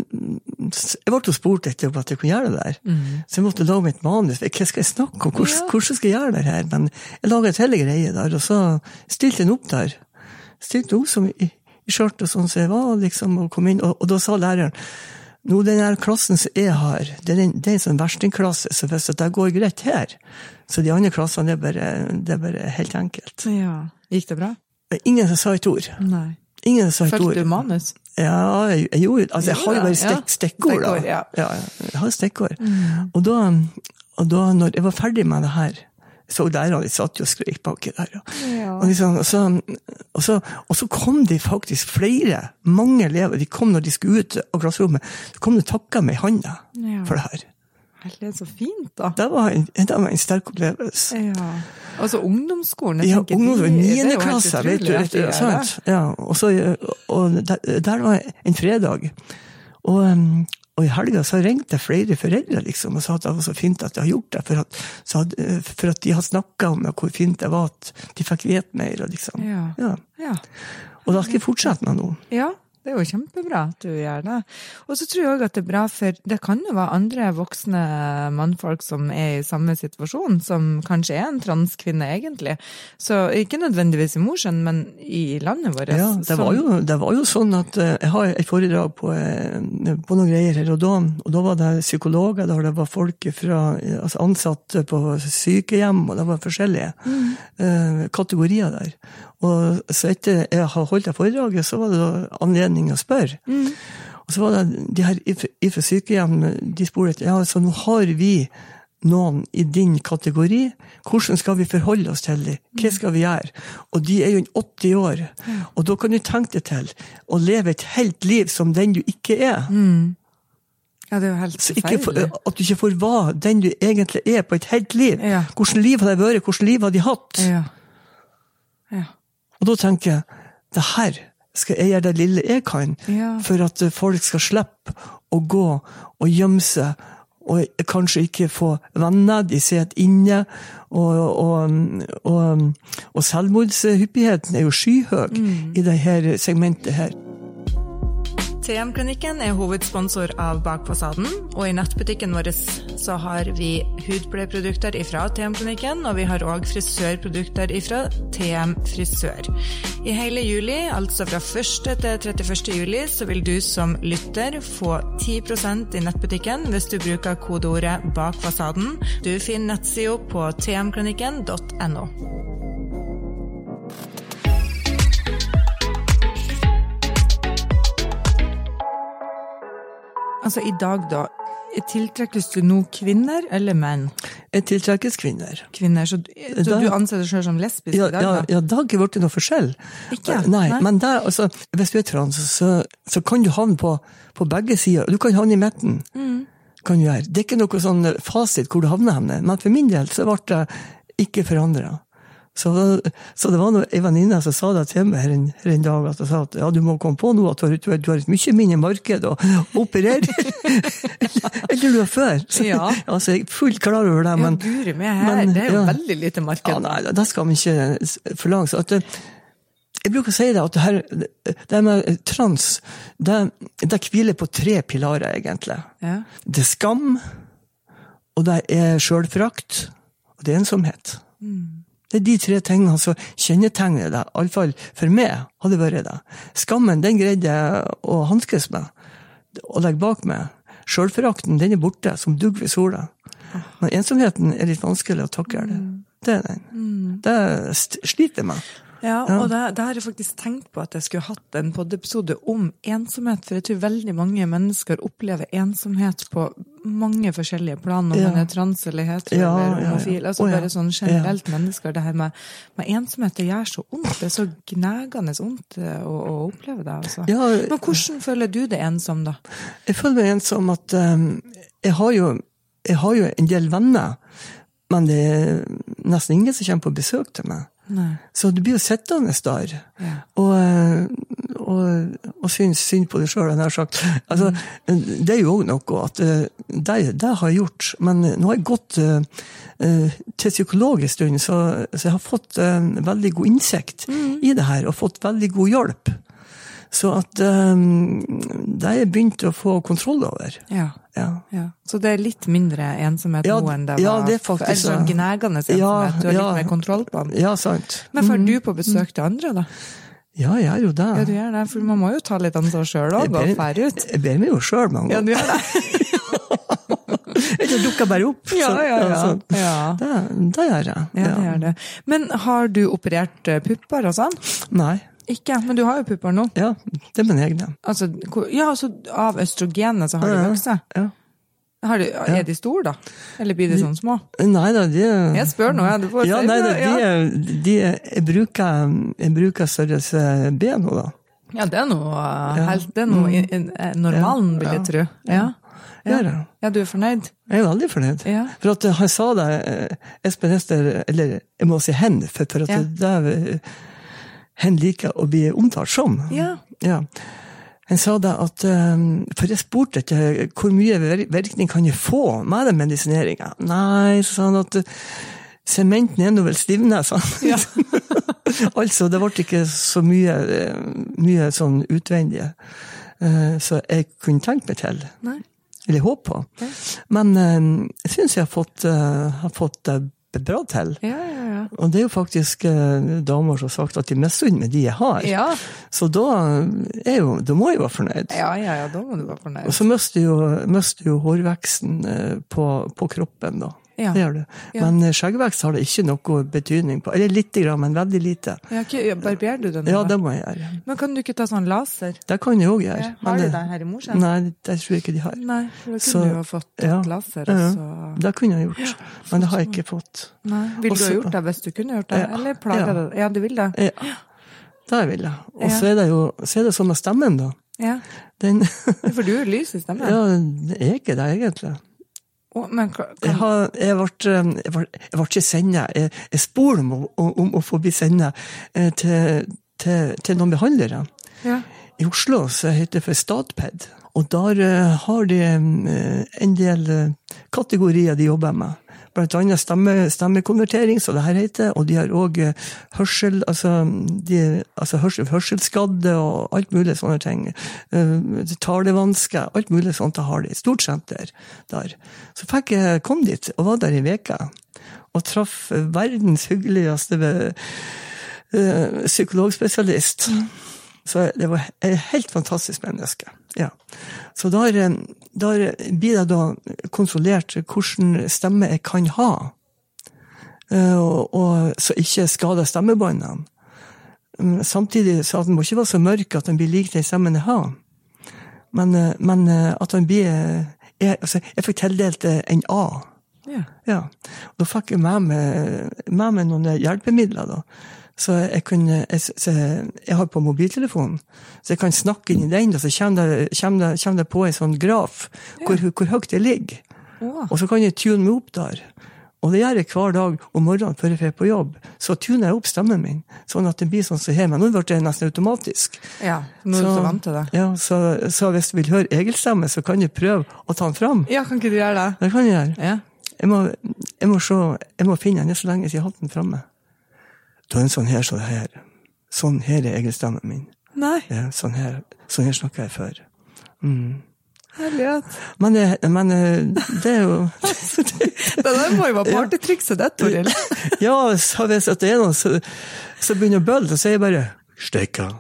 jeg ble spurt etter at jeg kunne gjøre det der. Mm. Så jeg måtte lage meg et manus. Hva skal jeg snakke om? Hvordan, ja. hvordan skal jeg gjøre det her? Men jeg laget et hele greie der, og så stilte jeg opp der. Stilte opp som i, i skjørt og sånn, så jeg var liksom og kom inn, og, og da sa læreren, nå, den her klassen som jeg har, det er en, det er en sånn verstingklasse, så hvis det går greit her, så de andre klassene, det er bare, det er bare helt enkelt. Ja, gikk det bra? Ingen som sa et ord. Nei. Ingen som sa et ord. Følte du manus? Ja, jeg, jeg gjorde, altså jeg har jo bare stek, ja. stekkord da. Ja. Ja, jeg har stekkord. Mm. Og da, og da, når jeg var ferdig med det her, så der og de satt jo og skrek baki der. Ja. Og, liksom, og, så, og, så, og så kom de faktisk flere, mange elever, de kom når de skulle ut av klassrommet, så kom de og takket meg i handa ja. for det her. Det er så fint da. Det var en, det var en sterk opplevelse. Ja. Og så ungdomsskolen. Ja, ungdomsskolen, niende klasse, vet du, vet du, sant? Ja, og så, og der, der var en fredag, og, og i helga så ringte flere foreldre liksom, og sa at det var så fint at de har gjort det, for at, at, for at de har snakket om hvor fint det var at de fikk vite mer, liksom. Ja. Ja. Ja. Og da skal jeg fortsette med noe. Ja. Det er jo kjempebra at du gjør det. Og så tror jeg også at det er bra, for det kan jo være andre voksne mannfolk som er i samme situasjon, som kanskje er en transkvinne egentlig. Så ikke nødvendigvis i Mosjøen, men i landet vårt. Ja, det var jo, det var jo sånn at jeg har et foredrag på, på noen greier her, og da, og da var det psykologer, da det var folk fra, altså ansatte på sykehjem, og det var forskjellige mm. uh, kategorier der. Og så etter jeg har holdt det foredraget, så var det anledning å spørre. Mm. Og så var det de her ifra sykehjem, de spurte, ja, så nå har vi noen i din kategori, hvordan skal vi forholde oss til det? Hva skal vi gjøre? Og de er jo en åtti år, mm. og da kan du tenke deg til å leve et helt liv som den du ikke er. Mm. Ja, det er jo helt feil. At du ikke får være den du egentlig er på et helt liv. Ja. Hvordan liv har det vært? Hvordan liv har de hatt? Ja. Ja. Og da tenker jeg, det her skal jeg gjøre det lille jeg kan, ja. For at folk skal slippe å gå og gjemme seg, og kanskje ikke få venner, de sitter inne, og, og, og, og selvmordshyppigheten er jo skyhøy mm. i dette segmentet her. T M-klinikken er hovedsponsor av Bakfasaden, og i nettbutikken vår så har vi hudpleieprodukter fra T M-klinikken, og vi har også frisørprodukter fra T M Frisør. I hele juli, altså fra første til trettiførste juli, så vil du som lytter få ti prosent i nettbutikken hvis du bruker kodeordet Bakfasaden. Du finner nettsida på t m klinikken punktum no. Altså i dag da, tiltrekkes du nå kvinner eller menn? Jeg tiltrekkes kvinner. Kvinner, så, så da, du anser deg selv som lesbisk ja, i dag da? Ja, ja, da har ikke vært noe forskjell. Ikke? Nei, Nei. Men der, altså, hvis du er trans, så, så kan du havne på, på begge sider. Du kan havne i midten. Mm. Kan du gjøre. Det er ikke noe sånn fasit hvor du havner henne. Men for min del så ble det ikke forandret. Så, så det var noe, en venninne som sa det til meg her en, her en dag, at jeg sa at ja, du må komme på noe, at du, du, du har et mye mindre marked å operere eller du har før. Så, ja. Altså, jeg er fullt klar over det. Men, ja, guri med her, men, det er jo ja, veldig lite marked. Ja, nei, det skal man ikke forlange. Så at, jeg bruker å si det, at det, her, det med trans, det, det hviler på tre pilarer egentlig. Ja. Det er skam, og det er selvforakt, og det er ensomhet. Mm. Det er de tre tingene som kjennetegner det, i alle fall for meg hadde vært det. Skammen, den greide jeg å hanskes med, og legge bak meg. Selvforakten, den er borte, som dugg ved sola. Men ensomheten er litt vanskelig å takle det. Det er den. Det sliter meg. Ja, og da, da har jeg faktisk tenkt på at jeg skulle hatt en poddepisode om ensomhet, for jeg tror veldig mange mennesker opplever ensomhet på mange forskjellige plan, om ja. Man er trans eller hetero ja, eller homofil, ja, ja. Altså oh, bare sånn generelt ja. Mennesker, det her med, med ensomhet, det gjør så ondt, det er så gnagende ondt å, å oppleve det, altså. Ja, men hvordan føler du det ensom da? Jeg føler meg ensom at um, jeg, har jo, jeg har jo en del venner, men det er nesten ingen som kommer på besøk til meg. Nei. Så du blir jo sittende der, ja. og, og, og synes synd på det selv, han har sagt. Altså, mm. det er jo også noe at det, det har jeg gjort, men nå har jeg gått uh, til psykolog en stund, så, så jeg har fått uh, veldig god innsikt mm. i det her, og fått veldig god hjelp. Så at um, det har jeg begynt å få kontroll over. Ja. Ja. Ja. Så det er litt mindre ensomhet ja, nå enn det var? Ja, det er faktisk. Eller sånn gnagende ensomhet, ja, du har ja, litt mer kontroll på den. Ja, sant. Men får du på besøk til andre da? Ja, jeg er jo det. Ja, du gjør det, for man må jo ta litt ansvar selv også, og fære ut. Jeg ber meg jo selv mange ganger. Ja, du gjør det. Jeg dukker bare opp. Ja, ja, ja. Så, ja. Det, det gjør jeg. Ja, det gjør det. Men har du operert pupper og sånn? Nei. Ikke, men du har jo pupper nå. Ja, det er min egne. Altså, ja, altså av østrogenet så har ja, du vokset? Ja. Har du, er ja. De store da? Eller blir de sånn små? Nei da, de er... Jeg spør nå, ja, du får ja, si nei, det. Ja, de er, de er, jeg bruker, jeg bruker størrelse B nå da. Ja, det er noe, ja. Helt, det er noe mm. i, i, normalen, vil jeg ja. Tro. Ja. Ja. Gjør jeg. Ja, du er fornøyd? Jeg er veldig fornøyd. Ja. For at han sa det, Espen Ester, eller jeg må si hen, for, for at ja. det er hen liker å bli omtalt som. Ja. Ja. Han sa det at, for jeg spurte ikke hvor mye virkning kan jeg få med den medisineringen. Nei, så sa han at sementen er nå vel stivnet, sa han. Ja. Altså, det ble ikke så mye, mye sånn utvendige. Så jeg kunne tenkt meg til. Nei. Eller håpe på. Ja. Men jeg synes jeg har fått, har fått det bra til. Ja, ja, ja. Og det er jo faktisk damer som har sagt at de misunner med de jeg har. Ja. Så da, er jo, da må jeg være fornøyd. Ja, ja, ja, da må du være fornøyd. Og så mister jo, mister jo hårveksten på, på kroppen da. Ja. Det gjør det. Ja. Men skjeggvekst har det ikke noe betydning på. Eller litt grann, men veldig lite. Ja, barberer du det nå? Ja, det må jeg gjøre. Men kan du ikke ta sånn laser? Det kan jeg også gjøre. Ja, har men de det her i Mosjøen? Nei, det tror jeg ikke de har. Nei, for da kunne så, du ha fått tatt ja, laser. Og så... Ja, det kunne jeg gjort. Men det har jeg ikke fått. Nei, vil Også, du ha gjort det hvis du kunne gjort det? Ja, eller plager ja. det? Ja, du vil det? Ja, det vil jeg. Og ja. så er det jo så er det sånn med stemmen da. Ja, Den... for du er lys i stemmen. Ja, det er ikke det egentlig. Oh, men, kan... jeg, har, jeg, ble, jeg, ble, jeg ble ikke sendet. Jeg, jeg spør om, om, om å få bli sendet til, til, til noen behandlere. Ja. I Oslo så heter det for Statped. Og der uh, har de um, en del uh, kategorier de jobber med. Blant annet stemme, stemmekonvertering, så det her heter, og de har også uh, hørsel, altså, de, altså hørsel, hørselskadde og alt mulig sånne ting. Uh, talevansker, alt mulig sånt det har de. Stort senter der. Så fikk jeg kom dit, og var der i veka, og traff verdens hyggeligste uh, psykologspesialist. Mm. Så det var et helt fantastisk menneske. Ja. Så der, der blir det da kontrollert hvordan stemme jeg kan ha, og, og så ikke skader stemmebåndene. Samtidig så at den må ikke være så mørk at den blir lik den stemmen jeg har. Men, men at den blir, jeg, altså, jeg fikk tildelt en A. Ja. Ja. Og da fikk jeg med meg, med meg noen hjelpemidler da. Så jeg, kunne, jeg, så jeg har på mobiltelefonen, så jeg kan snakke inn i den, og så kommer det, kommer det, kommer det på en sånn graf, ja. hvor, hvor høyt det ligger. Ja. Og så kan jeg tune meg opp der. Og det gjør jeg hver dag om morgenen før jeg er på jobb. Så tuner jeg opp stemmen min, sånn at det blir sånn som her. Men nå ble det nesten automatisk. Ja, nå er du så vant til det. Ja, så, så hvis du vil høre egelstemme, så kan jeg prøve å ta den fram. Ja, kan ikke du gjøre det? Det kan jeg gjøre. Ja. Jeg må, jeg må, se, jeg må finne den så lenge jeg har hatt den fremme. Da er en sånn her, sånn her. Sånn her er egelstemmen min. Nei. Ja, sånn her, sånn her snakker jeg før. Mm. Herlighet. Men, det, men det er jo... det der må jo være partytrikset det, Toril. Ja, så hvis det er noen så, så begynner å bølle, så sier jeg bare, stekka.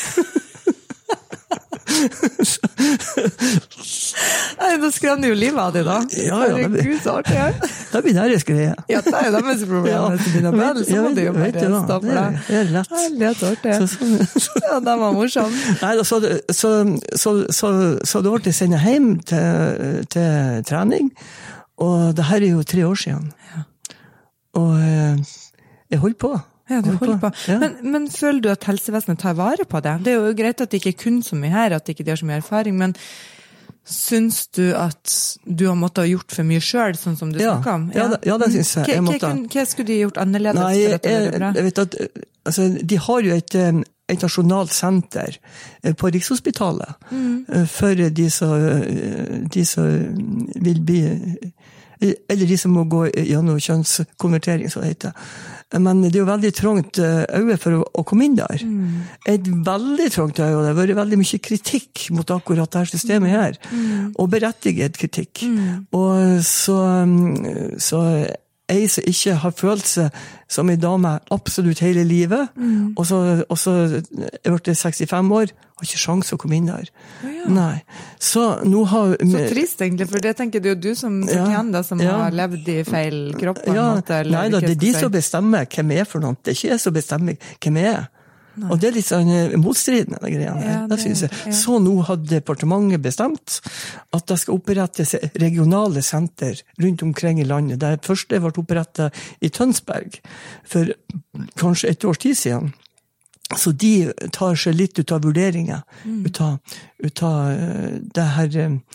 Nei, da skremmer jo livet av deg da. Ja, ja. Herregud, så artig her. Det blir deres greie. Ja, det er jo deres problem. Ja. Hvis du begynner å bølle, så må du jo bare stå for det. Det er lett. Herlighet, artig. Så, så, så. Ja, det var morsom. Nei, da, så, så, så, så, så det ble sendt hjem til, til trening, og det her er jo tre år siden. Ja. Og jeg holdt på. Ja, du holder på. Ja. Men, men føler du at helsevesenet tar vare på det? Det er jo greit at det ikke er kun så mye her, at de ikke har så mye erfaring, men syns du at du har måttet ha gjort for mye selv, sånn som du ja. snakker om? Ja, ja, det, ja, det synes jeg. jeg hva, måtte... hva, hva skulle de gjort annerledes? Nei, for at det jeg, bra? jeg vet at, altså, de har jo et, et nasjonalt senter på Rikshospitalet, mm. for de som, de som vil bli, eller de som må gå gjennom kjønnskonvertering, så det heter. Men det er jo veldig trångt øye for å, å komme inn der. Mm. Et veldig trångt øye, og det har vært veldig mye kritikk mot akkurat dette systemet her. Mm. Og berettiget kritikk. Mm. Og så, så jeg som ikke har følt seg som en dame absolutt hele livet, mm. og så, og så jeg ble sekstifem år, har ikke sjans å komme inn der. Ja, ja. Nei. Så nå har... Så trist egentlig, for det tenker det jo du som fortjener det, som ja. har levd i feil kropp. Ja, måte, nei da, det er de som bestemmer hvem jeg er for noe. Det er ikke jeg som bestemmer hvem jeg er. Nei. Og det er litt sånn motstridende, det greiene. Ja, det, synes jeg. Ja. Så nå har departementet bestemt at det skal opprettes regionale senter rundt omkring i landet. Det første ble opprettet i Tønsberg for kanskje et års tid siden. Så de tar seg litt ut av vurderingen, mm. ut av, ut av det her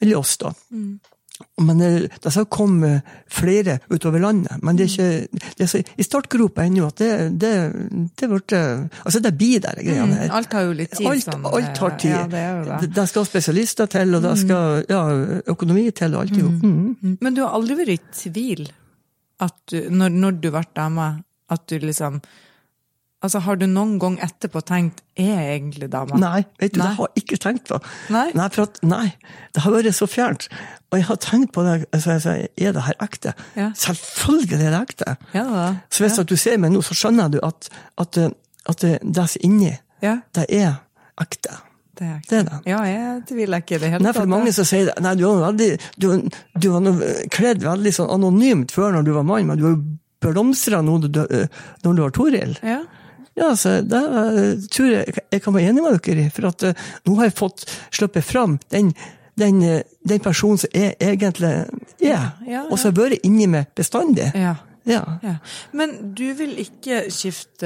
eller oss da. Mm. Men det, det skal komme flere utover landet, men det er ikke, det er så, i startgropa ennå at det, det, det ble, altså det blir der greiene her. Mm, alt har jo litt tid. Alt, sånn, alt har tid. Ja, det er jo det. Det skal spesialister til, og det skal ja, økonomi til, og alt jo. Mm. Mm. Men du har aldri vært i tvil at du, når, når du ble dame, at du liksom, altså har du noen gang etterpå tenkt, er jeg egentlig dame? Nei, vet du, nei. det har jeg ikke tenkt på. Nei? Nei, for at, nei, det har vært så fjernt. Og jeg har tenkt på det, altså, jeg sier, er det her ekte? Ja. Selvfølgelig er det ekte. Ja, da. Så hvis ja. at du ser meg nå, så skjønner du at, at, at det som er inni, ja. det er ekte. Det er, det er det. Ja, jeg tviler ikke det helt. Nei, for mange som sier det, nei, du var veldig, du, du var kledd veldig sånn anonymt før når du var mann, men du var jo blomstret når du, når du var Toril. Ja. Ja, så det tror jeg jeg kan være enig med dere i, for at uh, nå har jeg fått sluppet fram den, den, den personen som jeg egentlig er, ja, ja. og så har jeg vært inni meg bestandig. Ja. Ja. Ja. Men du vil ikke skifte,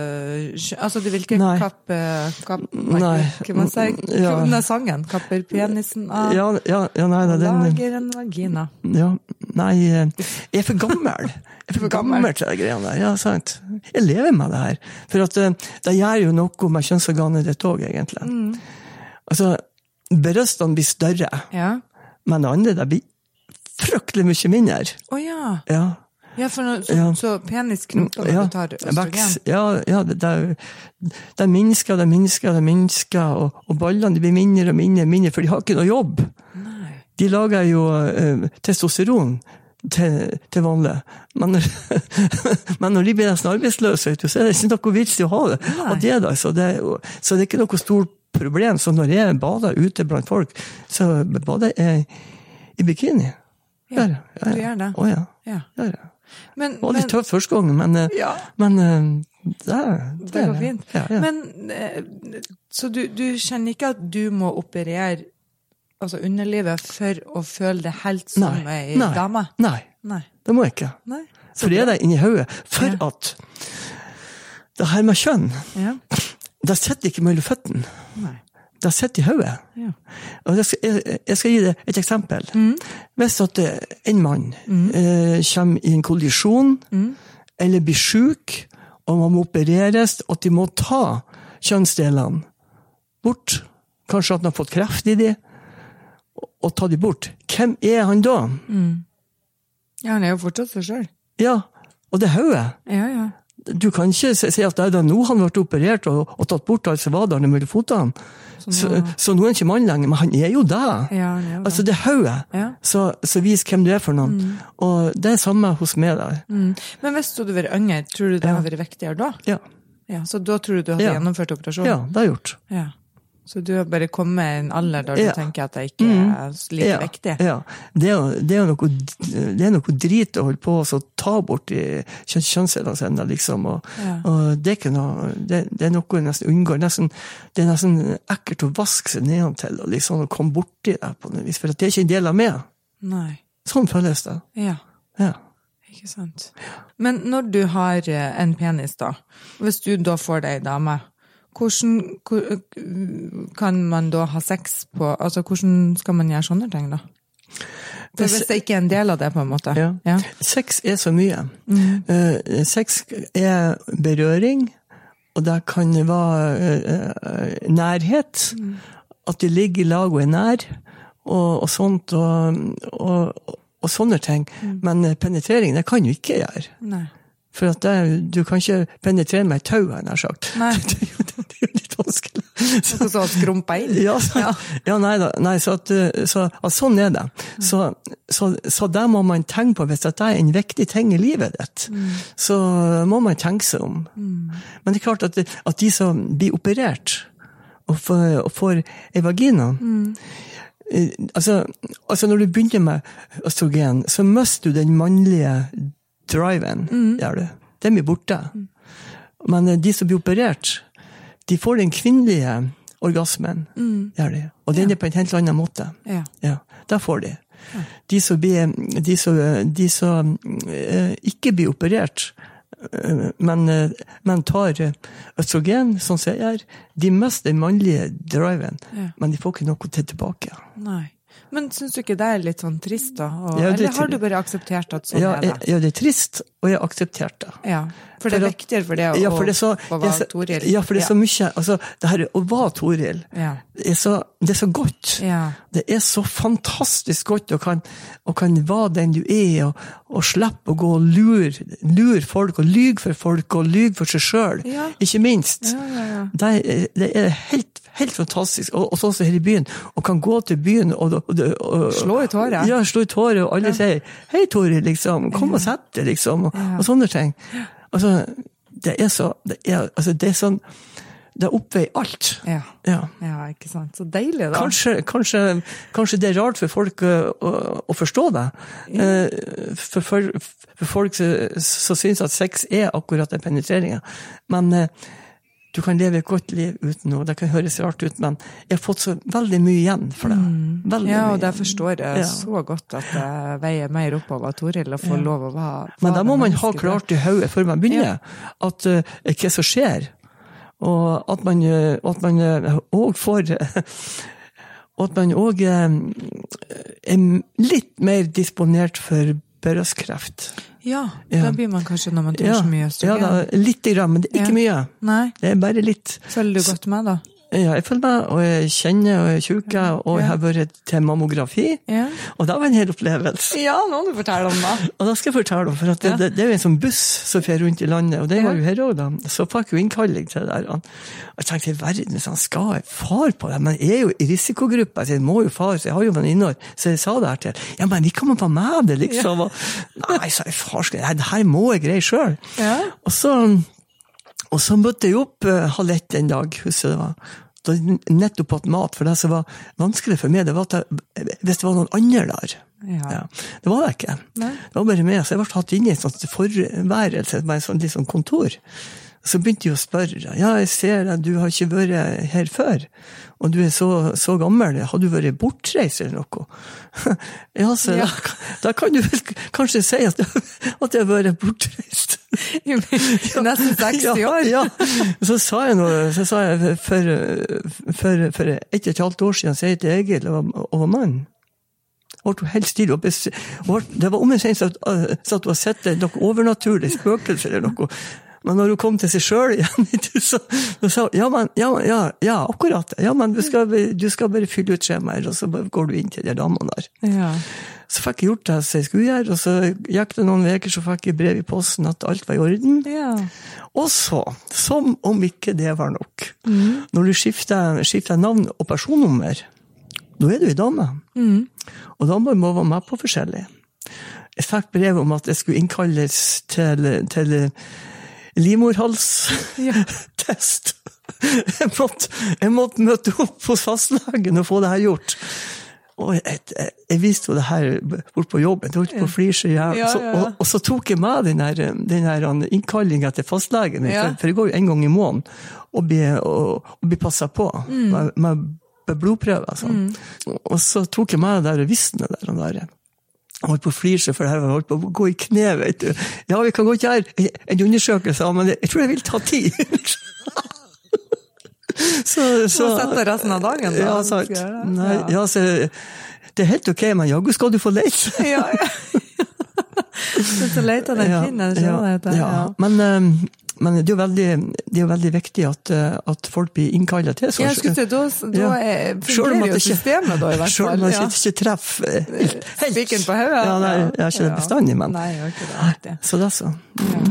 altså du vil ikke Nei. kappe, kappe Nei. Kan man si, Ja. den sangen, kapper penisen av, Ja, ja, ja, nei, nei, den, lager en vagina. ja, nei, jeg er for gammel. Jeg er for gammel til det greiene der, ja, sant. Jeg lever med det her, for at det gjør jo noe med kjønnsorganet ditt også, egentlig. Mm. Altså, brøstene blir større, ja. men det andre, det blir fryktelig mye mindre. Å ja. Ja. Ja, for nå, så, ja. så penis knopper når ja. du tar østrogen. Ja, ja, det, det, det minsker, det minsker, det minsker, og, og ballene blir mindre og mindre, mindre, for de har ikke noe jobb. Nei. De lager jo uh, testosteron til, til vanlig. Men når, men når de blir nesten arbeidsløse, så er det ikke noe vits i å ha det. Og det da, så, det så det er ikke noe stort problem. Så når jeg bader ute blant folk, så bader jeg i bikini. Ja, ja, ja. du gjør det. Å ja, ja. ja, ja. Men, det var litt tøft første gangen, men, ja. men det, det, det går fint. Ja, ja. Men, så du, du kjenner ikke at du må operere altså underlivet for å føle det helt som nei, ei nei, dame? Nei, nei, det må jeg ikke. Nei. For det er det inni hodet. For ja. at det her med kjønn, ja. det sitter ikke mellom føttene. Nei. Det sitter i hodet. Ja. Og jeg skal, jeg, jeg skal gi deg et eksempel. Mm. Hvis at en mann mm. eh, kommer i en kollisjon, mm. eller blir syk, og man må opereres, og de må ta kjønnsdelene bort, kanskje at han har fått kreft i de, og, og ta de bort. Hvem er han da? Mm. Ja, han er jo fortsatt seg selv. Ja, og det er hodet. Ja, ja. Du kan ikke si at det er da nå han ble operert og, og tatt bort alt som var der mellom fotene. Så, så nå er han ikke mann lenger, men han er jo det. Ja, han er jo det. Altså det er hodet. Ja. Så, så vis hvem du er for noen. Mm. Og det er samme hos meg der. Mm. Men hvis du hadde vært yngre, tror du det ja. hadde vært viktigere da? Ja. Ja. Så da tror du du hadde ja. gjennomført operasjonen? Ja, det har jeg gjort. Ja. Så du har bare kommet i en alder der ja. du tenker at det ikke er like ja. viktig? Ja, det er, det, er noe, det er noe drit å holde på å ta bort i kjønnsdelene sine, liksom. Og, ja. og det er ikke noe, det, det er noe jeg nesten unngår. Nesten, det er nesten ekkelt å vaske seg nedentil og liksom og komme bort i det på noe vis, for det er ikke en del av meg. Nei. Sånn føles det. Ja. Ja. Ikke sant. Men når du har en penis da, hvis du da får deg dame, hvordan kan man da ha sex på, altså hvordan skal man gjøre sånne ting da? For hvis det ikke er en del av det på en måte. Ja. Ja. Sex er så mye. Mm. Uh, sex er berøring, og det kan være uh, nærhet, mm. at de ligger i lag og er nær, og, og sånt, og, og, og sånne ting. Mm. Men penetrering, det kan du ikke gjøre. Nei. For at det, du kan ikke penetrere med et tau, har jeg sagt. Nei. Det, det, det er jo litt vanskelig. Så, så skrumpa inn? Ja, så, ja. ja nei, da, nei så, at, så at sånn er det. Så, så, så der må man tenke på, hvis det er en viktig ting i livet ditt, mm. så må man tenke seg om. Mm. Men det er klart at, at de som blir operert, og får, og får en vagina, mm. altså, altså når du begynner med østrogen, så mister du den mannlige driven, mm. gjør det. Den blir borte. Mm. Men de som blir operert, de får den kvinnelige orgasmen, mm. gjør det. Og den ja. er på en helt annen måte. Ja. Ja, da får de. Ja. De som, blir, de som, de som uh, ikke blir operert, uh, men, uh, men tar østrogen, sånn som jeg gjør, de mister den mannlige driven, ja. men de får ikke noe til tilbake. Nei. Men synes du ikke det er litt sånn trist da? Og, ja, eller har du bare akseptert at sånn ja, er det? Ja, det er trist, og jeg har akseptert det. Ja, for det er viktigere for det å, ja, for det er så, å være Toril. Ja, for det er så mye, altså, det her å være Toril, ja. det, er så, det er så godt. Ja. Det er så fantastisk godt å kan, å kan være den du er, og, og slippe å gå og lure, lure folk, og lyge for folk, og lyge for seg selv, ja. ikke minst. Ja, ja, ja. Det, er, det er helt, helt fantastisk, og, og sånn som her i byen, og kan gå til byen, og, og, og, og slå i tåret. Ja, slå i tåret, og alle ja. sier, hei Toril, liksom, kom og sett det, liksom, og, ja. og sånne ting. Altså, det er så, det er, altså, det er sånn, det oppveier alt. Ja. Ja. Ja, ikke sant? Så deilig da. Kanskje, kanskje, kanskje det er rart for folk å, å, å forstå det. Ja. For, for, for folk så, så synes at sex er akkurat den penetreringen. Men du kan leve et godt liv uten noe. Det kan høres rart ut, men jeg har fått så veldig mye igjen for det. Veldig ja, og mye. det forstår jeg ja. så godt at det veier mer opp av Toril og får ja. lov å være... Men da må man ha klart i hodet før man begynner, ja. at uh, hva som skjer. Og at man at man også får og at man også er litt mer disponert for brystkreft. Ja, ja, da blir man kanskje når man tar ja. så mye østrogen. Ja, da, litt grann, men det er ikke ja. mye. Nei. Det er bare litt. Følger du godt med da? Ja, jeg følger med, og jeg kjenner, og jeg tjuker, og jeg har vært til mammografi, ja. og det var en hel opplevelse. Ja, nå må du fortelle om det. Og da skal jeg fortelle om, for at det, ja. det, det er jo en sånn buss som fer rundt i landet, og det var jo her også da. Så fikk jeg jo innkalling til det der. Og jeg tenkte, i verden, så skal jeg far på det? Men jeg er jo i risikogruppa, så jeg må jo far, så jeg har jo venninner, så jeg sa det her til. Ja, men vi kan få med det, liksom. Og, nei, så jeg far, skal jeg, det her må jeg greie selv. Ja. Og så, og så møtte jeg opp uh, halv ett en dag, husker jeg det var. Da nettopp hatt mat, for det som var vanskelig for meg, det var at jeg, hvis det var noen andre der. Ja. Ja. Det var det ikke. Nei. Det var bare meg, så jeg ble tatt inn i et sånt forværelse, med en sånn, litt sånn kontor. Så begynte jeg å spørre, ja, jeg ser at du har ikke vært her før, og du er så, så gammel, har du vært bortreist eller noe? Ja, så ja. Da, da kan du vel kanskje si at, at jeg har vært bortreist. I nesten seksti år. Ja, ja. Så sa jeg noe, så sa jeg for, for, for et og et halvt år siden, så jeg til Egil og, og var mann. Og ble helt stille. Og det var om en sens at, at du har sett noe overnaturlig spøkelse eller noe. Men når hun kom til seg selv igjen, så, så sa hun, ja, men, ja, ja, ja, akkurat. Ja, men du skal, du skal bare fylle ut skjemaer, og så går du inn til de damene der. Ja. Så fikk jeg gjort det som jeg skulle gjøre, og så gikk det noen veker, så fikk jeg brev i posten at alt var i orden. Ja. Og så, som om ikke det var nok, mm. når du skifter, skifter navn og personnummer, da er du i dame. Mm. Og damer må være med på forskjellig. Jeg fikk brev om at jeg skulle innkalles til, til livmorhalstest. Ja. jeg, måtte, jeg måtte møte opp hos fastlegen og få det her gjort. Og jeg, jeg, jeg visste jo det her bort på jobben, jeg holdt på å flire seg igjen. Ja, ja, ja. Og, og så tok jeg med den her, den her innkallingen til fastlegen, ja. for, for jeg går jo en gang i måneden og blir, og, og blir passet på mm. med, med blodprøver. Sånn. Mm. Og så tok jeg med det der og visste det der. Og der. Jeg holdt på å flire seg for det her, jeg holdt på å gå i kne, vet du. Ja, vi kan gå ikke her, en undersøkelse, men jeg tror jeg vil ta tid. så, så, så sette resten av dagen, da. Ja, sant. Nei, ja. Ja, så, det er helt ok, men ja, hvor skal du få leit? ja, ja. Så leter den kvinnen, ja, ja, ja. ja. Men... Um, Men det er jo veldig, det er jo veldig viktig at, at folk blir innkallet til. Så, jeg skulle si, da, da er, fungerer jo systemet da i hvert fall. Selv om man ikke, ikke treffer helt. Spikken på hodet. Ja, nei, jeg har ikke det bestandig, men. Nei, jeg har ikke det alltid. Så det er så. Mm.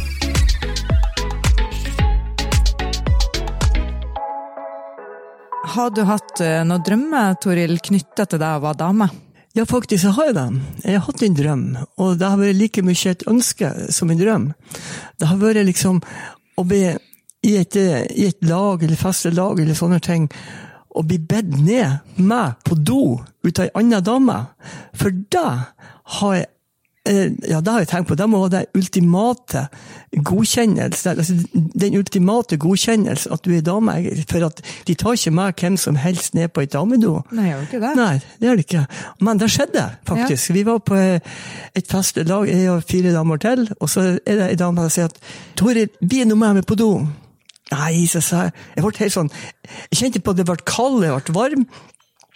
Ja. Har du hatt noen drømmer, Toril, knyttet til deg å være dame? Ja, faktisk, jeg har det. Jeg har hatt en drøm, og det har vært like mye et ønske som en drøm. Det har vært liksom å bli i et, i et lag, eller faste lag, eller sånne ting, og bli bedt ned med på do ut av en annen dame. For da har jeg Ja, det har jeg tenkt på. Det må være den ultimate godkjennelse, altså den ultimate godkjennelse at du er dame, for at de tar ikke med hvem som helst ned på et damedo. Nei, jeg gjør ikke det. Nei, det gjør det ikke. Men det skjedde, faktisk. Ja. Vi var på et festlig lag, jeg og fire damer til, og så er det en dame som sier at Toril, bli nå med meg på do. Nei, så sa jeg, jeg ble helt sånn, jeg kjente på at det ble kald, jeg ble varm,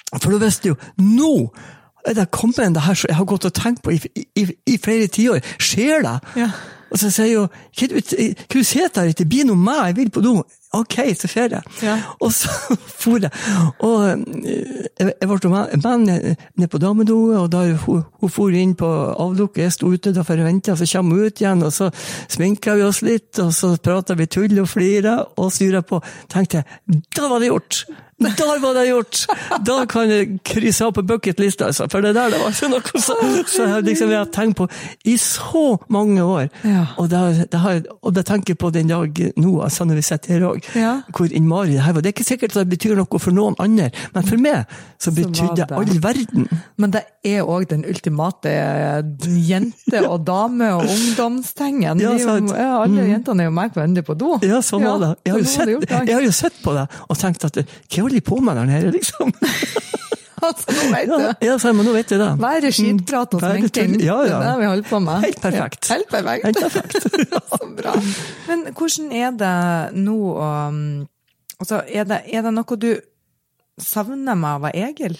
For da visste jo, nå er det kommet en det her som jeg har gått og tenkt på i, i, i flere tiår. Skjer det? Ja. Og så sier jeg jo, kan du, kan du se der, det blir noe med, jeg vil på do. Ok, så fer jeg. Ja. Og så for jeg. Og jeg, jeg var med, med ned på damedoet, og da hun, hun for inn på avlukket, jeg stod ute da for å vente, og så kom hun ut igjen, og så sminket vi oss litt, og så pratet vi tull og flire, og styret på. Tenkte jeg, da var det gjort! Da var det gjort! Da kan jeg krysse av på bucketlista, altså, for det der, det var ikke noe så, så jeg, liksom, jeg har tenkt på i så mange år. Ja. Og det, det har, og det tenker jeg på den dag nå, altså når vi sitter her også, ja. hvor innmari det her var. Det er ikke sikkert at det betyr noe for noen andre, men for meg så betyr det all verden. Men det er også den ultimate jente- og dame- og ungdomstengen. Ja, jo, ja, alle mm. jentene er jo meg hverandre på do. Ja, sånn var det. Jeg har, jo sett, gjort, jeg har jo sett på det og tenkt at hva holder de på med der nede, liksom? Altså, nå vet du. Ja, ja, så, men nå vet jeg det. Hva er det skitprat og sminking? Ja, ja. Det er vi holdt på med. Helt perfekt. Ja, helt perfekt. Helt perfekt. Ja. Så bra. Men hvordan er det nå, um, altså, er det, er det noe du savner med å være Egil?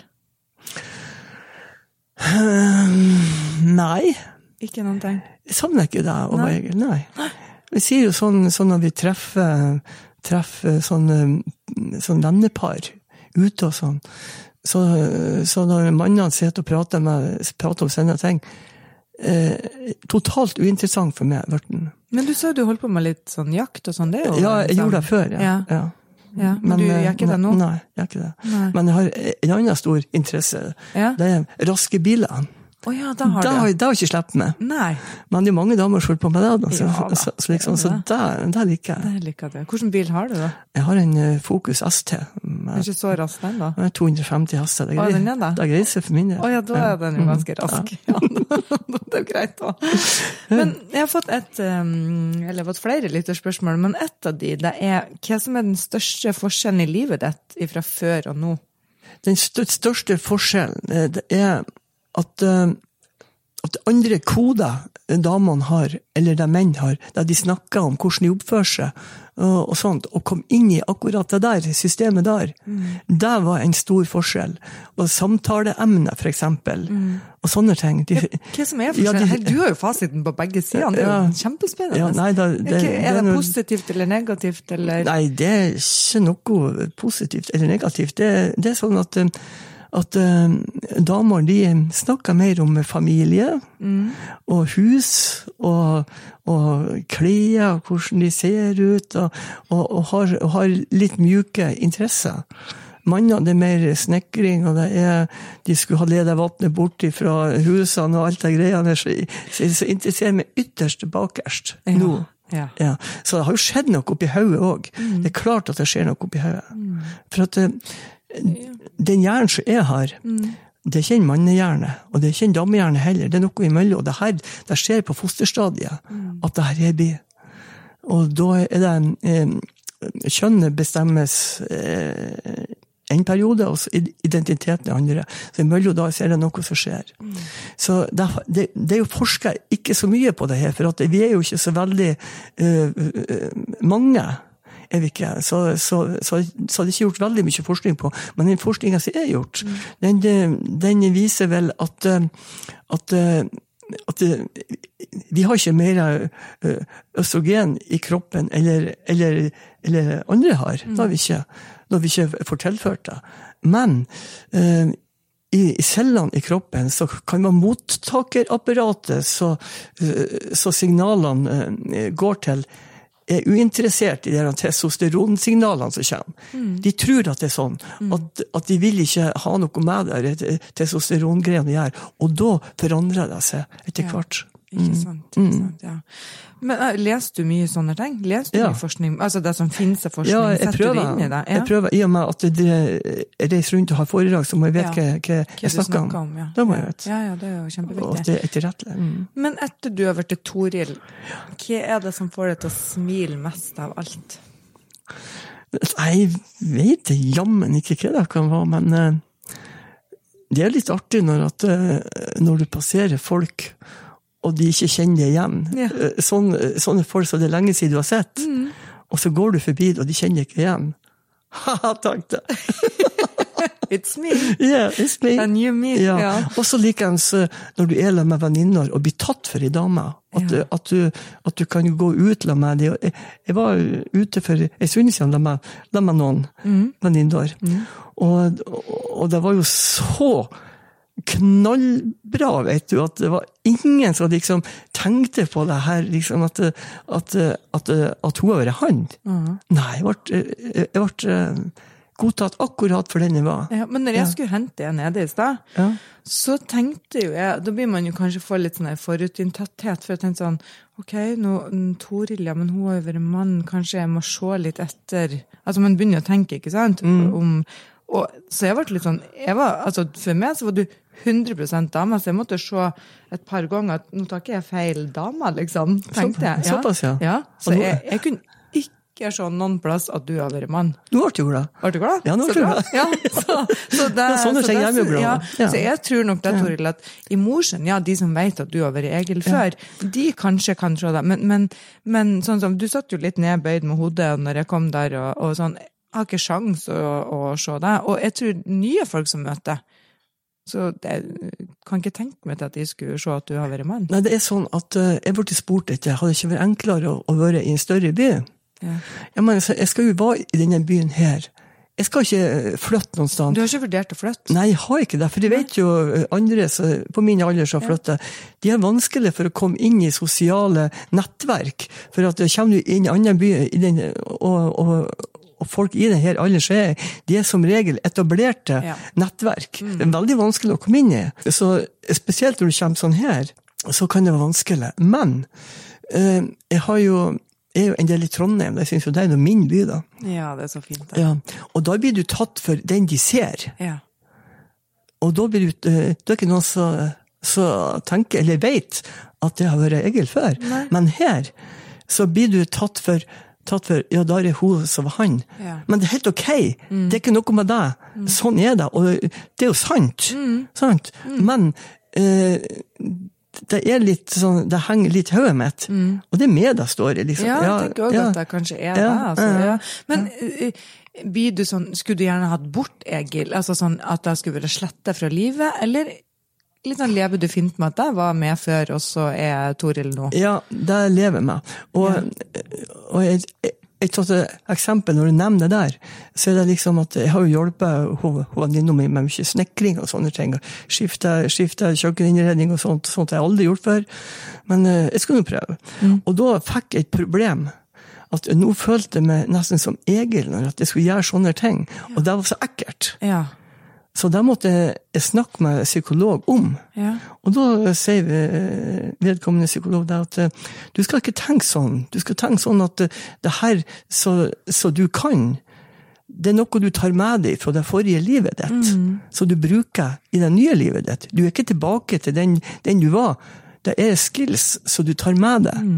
Um, nei. Ikke noen ting? Jeg savner ikke det å være Egil, nei. Vi sier jo sånn, sånn når vi treffer, treffer sånn, sånn vennepar ute og sånn, så, så når mannene sitter og prater, med, prater om sånne ting, eh, totalt uinteressant for meg, Vørten. Men du sa du holdt på med litt sånn jakt og sånn, det er jo... Ja, jeg liksom, gjorde det før, ja. Ja. ja. Ja, men, men du gjør ikke det nå? Nei, jeg gjør ikke det. Nei. Men jeg har en annen stor interesse. Ja. Det er raske biler. Å ja, da har det du. Har, det har jeg ikke slept med. Nei. Men det er mange damer som holder på med det. Da, så, Ja, da. så, så, liksom, så det, det liker jeg. Det liker du. Hvilken bil har du da? Jeg har en uh, Focus S T. Det er ikke så rask den da? Med to hundre og femti hester. Det Å, er den er det? det er greit for min del. Å ja, da er den jo ganske rask. Ja, det er jo greit da. Men jeg har fått et, um, eller jeg har fått flere lytterspørsmål, men et av de, det er hva som er den største forskjellen i livet ditt fra før og nå? Den største forskjellen eh, det er at uh, at andre koder damene har, eller de menn har, der de snakker om hvordan de oppfører seg, og, og sånt, og kom inn i akkurat det der, systemet der, mm. det var en stor forskjell. Og samtaleemner, for eksempel, mm. og sånne ting. De, ja, hva som er forskjellen? Ja, de, du har jo fasiten på begge sider, det er jo ja, kjempespennende. Ja, nei, da, det, er, er det, det positivt eller negativt? Eller? Nei, det er ikke noe positivt eller negativt. Det, det er sånn at at uh, damer, de snakker mer om familie, mm. og hus, og, og klær, og hvordan de ser ut, og, og, og, har, og har litt mjuke interesser. Mannene, det er mer snekring, og det er, de skulle ha ledet vannet bort fra husene, og alt det greiene, så, så, så interesserer meg ytterst bakerst ja. Nå. Ja. Ja. Så det har jo skjedd noe oppi hodet også. Mm. Det er klart at det skjer noe oppi hodet. Mm. For at den hjernen som jeg har, mm. det er ikke en mannehjerne, og det er ikke en damehjerne heller, det er noe imellom, og det her, det skjer på fosterstadiet, mm. at det her er bi. Og da er det, eh, kjønnet bestemmes eh, en periode, og identiteten er andre. Så imellom da så er det noe som skjer. Mm. Så det, det, det er jo forsket ikke så mye på det her, for at vi er jo ikke så veldig eh, mange, er vi ikke, så, så, så, så har det ikke gjort veldig mye forskning på, men den forskningen som er gjort, mm. den, den viser vel at, at, at vi har ikke mer østrogen i kroppen eller, eller, eller andre har, mm. da har vi ikke, da har vi ikke får tilført det. Men uh, i, i cellene i kroppen så kan man mottakerapparatet så, uh, så signalene uh, går til er uinteressert i de testosteronsignalene som kommer. Mm. De tror at det er sånn, mm. at, at de vil ikke ha noe med det testosterongreiene de gjør, og da forandrer det seg etter hvert. Ja. Ikke sant, ikke sant, ja. Men uh, leser du mye sånne ting? Leser du ja. mye forskning? Altså det som finnes av forskning, ja, setter prøver, du inn i det? Ja, jeg prøver, i og med at jeg reiser rundt og har foredrag, så må jeg vite ja. hva, hva jeg snakker om. om ja. Da må jeg vite. Ja, ja, det er jo kjempeviktig. Og det er etterrettelig. Mm. Men etter du har vært til Toril, hva er det som får deg til å smile mest av alt? Jeg vet jammen ikke hva det kan være, men uh, det er litt artig når, at, uh, når du passerer folk, og de ikke kjenner det igjen. Ja. Sånne, sånne folk som det er lenge siden du har sett, mm. og så går du forbi, og de kjenner ikke igjen. Haha, takk det. It's me. Yeah, it's me. And you me. Ja. Ja. Og så likens når du er sammen med venninner og blir tatt for en dame, at, Ja. at, du, at du kan gå ut sammen med dem. Jeg, jeg var ute for en stund siden sammen med, sammen med noen Mm. venninner, Mm. og, og, og det var jo så knallbra, vet du, at det var ingen som liksom tenkte på det her, liksom at, at, at, at hun var han. Mm. Nei, jeg ble, jeg ble godtatt akkurat for den jeg var. Ja, men når jeg Ja. skulle hente det nede i sted, Ja. så tenkte jo jeg, da blir man jo kanskje få litt sånn her forutinntatthet, for jeg tenkte sånn, ok, nå, mm, Toril, ja, men hun har jo vært mann, kanskje jeg må se litt etter, altså man begynner å tenke, ikke sant, Mm. om, og så jeg ble litt sånn, jeg var, altså for meg så var du hundre prosent dame, så jeg måtte se et par ganger at nå tar ikke jeg feil dame, liksom, tenkte jeg. Ja. Såpass, ja. Ja, så Og nå- jeg, jeg kunne ikke se noen plass at du har vært mann. Nå ble du glad. Var du glad? Ja, nå Så ble jeg bra. glad. Ja, så, så det, Ja, sånne så ting det- er vi jo glad ja, av. Ja. Så jeg tror nok det, Toril, at i Mosjøen, ja, de som vet at du har vært Egil før, de kanskje kan se det, men, men, men sånn som, du satt jo litt nedbøyd med hodet når jeg kom der, og, og sånn, jeg har ikke sjans å, å se det, og jeg tror nye folk som møter, så det, kan ikke tenke meg til at de skulle se at du har vært mann. Nei, det er sånn at uh, jeg ble spurt etter, hadde det ikke vært enklere å, å være i en større by? Ja. Jeg mener, så jeg skal jo være i denne byen her. Jeg skal ikke flytte noen sted. Du har ikke vurdert å flytte? Nei, jeg har ikke det, for jeg vet jo andre som- på min alder som flytter, de er vanskelig for å komme inn i sosiale nettverk, for at det kommer du inn i en annen by, i den, og, og, og folk i denne alderen, så er de er som regel etablerte Ja. nettverk. Det er veldig vanskelig å komme inn i. Så spesielt når du kommer sånn her, så kan det være vanskelig. Men eh, jeg har jo jeg er jo en del i Trondheim, jeg synes jo det er jo min by da. Ja, det er så fint. Da. Ja. Og da blir du tatt for den de ser. Ja. Og da blir du, eh, det er ikke noen som som tenker, eller vet, at det har vært Egil før. Nei. Men her, så blir du tatt for, tatt for, ja, da er det hun som var han. Ja. Men det er helt ok. Det er ikke noe med det. Sånn er det, og det er jo sant. Sant? Men eh, det er litt sånn, det henger litt i hodet mitt. Og det er med det står i, liksom. Ja, jeg tenker også ja. at det kanskje er Ja, det. Altså, ja, ja. ja. Men uh, blir du sånn, skulle du gjerne hatt bort Egil? Altså sånn at det skulle være slettet fra livet? Eller litt sånn lever du fint med at det var med før, og så er Toril nå? Ja, det lever jeg med. Og, og jeg, jeg, jeg tar et eksempel, når du nevner det der, så er det liksom at jeg har jo hjulpet venninna mi med mye snekring og sånne ting. Skifte, skifte kjøkkeninnredning og sånt, sånt jeg har aldri gjort før. Men eh, jeg skulle jo prøve. Mm. Og da fikk jeg et problem. At nå følte jeg meg nesten som Egil når jeg skulle gjøre sånne ting. Og det var så ekkelt. Ja. Så da måtte jeg snakke med psykolog om. Ja. Og da sier vi, vedkommende psykolog der at eh, du skal ikke tenke sånn. Du skal tenke sånn at eh, det her så, så du kan, det er noe du tar med deg fra det forrige livet ditt, så du bruker i det nye livet ditt. Du er ikke tilbake til den, den du var. Det er skills så du tar med deg.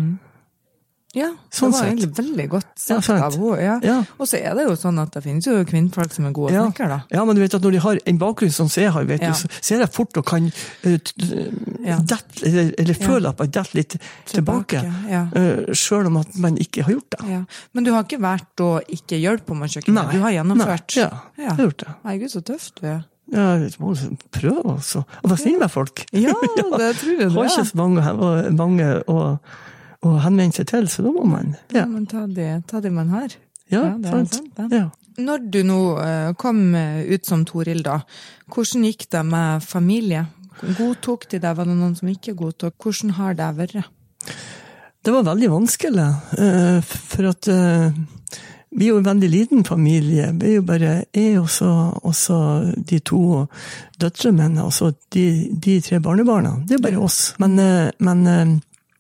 Ja, det Sånn var sett. egentlig veldig godt Ja, sagt sant. av henne. Ja. Ja. Og så er det jo sånn at det finnes jo kvinnfolk som er gode Ja. snekker, da. Ja, men du vet at når de har en bakgrunn som jeg har, vet Ja. du, så, så er det fort å kan uh, Ja. dett, eller, eller føle at man detter litt tilbake, Tilbake, ja. uh, selv om at man ikke har gjort det. Ja. Men du har ikke vært å ikke hjelpe på med kjøkkenet? Du har gjennomført? Nei, ja, jeg har gjort det. Herregud, så tøft du er. Ja, jeg må prøve også. Og være snill med folk. Ja, det tror jeg Har det ikke er. så mange, mange å, å henvende seg til, så da må man. Ja, Ja, men ta det, ta det man har. ja, Ja, det er sant. sant, det. Ja. Når du nå eh, kom eh, ut som Toril da, hvordan gikk det med familie? Godtok de det? Var det noen som ikke godtok? Hvordan har det vært? Det var veldig vanskelig, eh, for at eh, vi er jo en veldig liten familie. Vi er jo bare jeg og så, og så de to døtre mine, og så de, de tre barnebarna. Det er bare oss. Men, eh, men eh,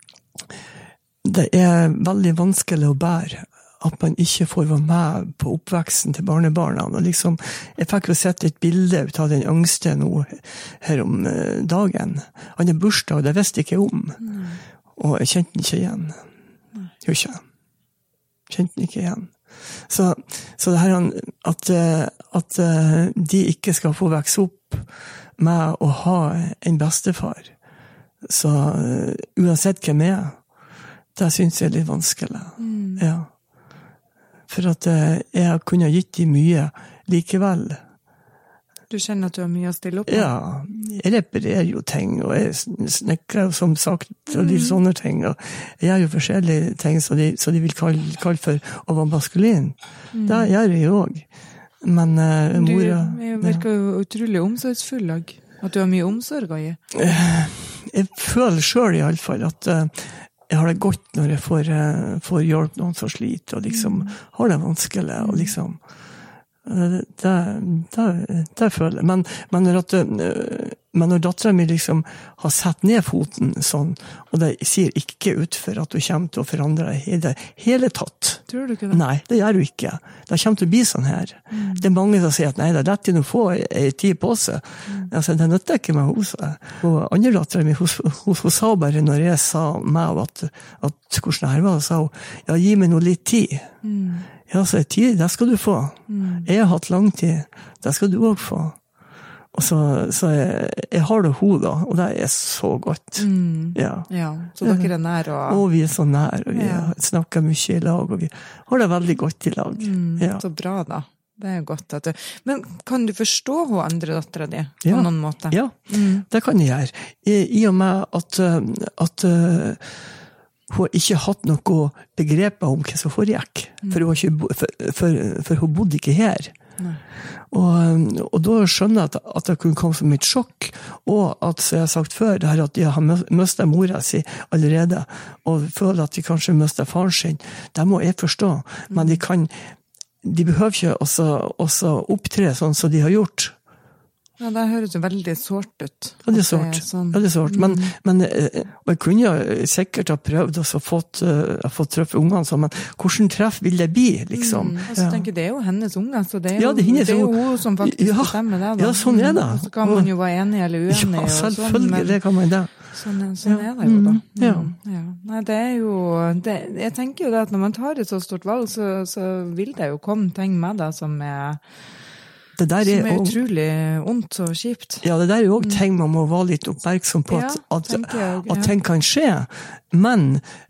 det er veldig vanskelig å bære at man ikke får være med på oppveksten til barnebarna. Og liksom, jeg fikk jo sett et bilde ut av den yngste nå her om eh, dagen. Han har bursdag, og det visste ikke jeg om. Og jeg kjente den ikke igjen. Gjør ikke. Kjente den ikke igjen. Så, så det her at, at de ikke skal få vokse opp med å ha en bestefar, så uansett hvem jeg er, det synes jeg er litt vanskelig. Mm. Ja. For at jeg kunne gitt dem mye likevel. Du kjenner at du har mye å stille opp med? Ja, jeg reparerer jo ting, og jeg snekker som sagt, og litt sånne ting, og jeg gjør jo forskjellige ting, så de, så de vil kalle, kalle for å være maskulin. Mm. Det gjør jeg jo også. Men uh, mora... Du virker jo utrolig omsorgsfull, at du har mye omsorg å gi. Jeg føler selv i alle fall at uh, jeg har det godt når jeg får, uh, får hjelp noen som sliter, og liksom mm. har det vanskelig, og liksom... Det, det, det føler jeg. Men, men, når at, men når datteren min liksom har satt ned foten sånn, og det sier ikke ut for at hun kommer til å forandre det hele, hele tatt. Tror du ikke det? Nei, det gjør hun ikke. Det kommer til å bli sånn her. Mm. Det er mange som sier at nei, det er rett til å få en tid på seg. Mm. Altså, det nøtter ikke med hos seg. Og andre datteren min, hun, hun, hun sa bare når jeg sa meg at, at hvordan det her var, sa hun, ja, gi meg noe litt tid. Mm. Ja, så er tid, det skal du få. Mm. Jeg har hatt lang tid, det skal du også få. Og så, så jeg, jeg har det hun da, og det er så godt. Mm. Ja. Ja, så dere er nær og... Og vi er så nær, og vi ja. snakker mye i lag, og vi har det veldig godt i lag. Mm. Ja. Så bra da, det er godt at du... Men kan du forstå hun andre datteren din på ja. noen måte? Ja, mm. det kan jeg gjøre. I, i og med at... at hun har ikke hatt noe begrep om hva som foregikk, mm. for, hun ikke, for, for, for hun bodde ikke her. Og, og da skjønner jeg at, at det kunne komme som et sjokk, og at, som jeg har sagt før, det her at de har mistet mora si allerede, og føler at de kanskje mistet faren sin. Det må jeg forstå, men de kan, de behøver ikke også, også opptre sånn som de har gjort. Ja, det høres jo veldig sårt ut. Ja, det er sårt. Sånn. Ja, det er sårt. Men, mm. men jeg kunne jo sikkert ha prøvd og fått, uh, fått treffe ungene, så, men hvordan treff vil det bli, liksom? Mm. Og så ja. tenker jeg, det er jo hennes unger, så det er jo, ja, det er det er jo hun som faktisk ja, bestemmer det. Da. Ja, sånn er det. Og så kan man jo være enig eller uenig. Ja, selvfølgelig, sånn, det kan man det. Sånn, sånn ja. er det jo da. Mm. Ja. Ja. Nei, det er jo, det, jeg tenker jo det at når man tar et så stort valg, så, så vil det jo komme ting med det som er... Det der er, som er utrolig ondt og kjipt. Ja, det der er jo også ting man må være litt oppmerksom på, at, ja, at, jeg, ja. at ting kan skje. Men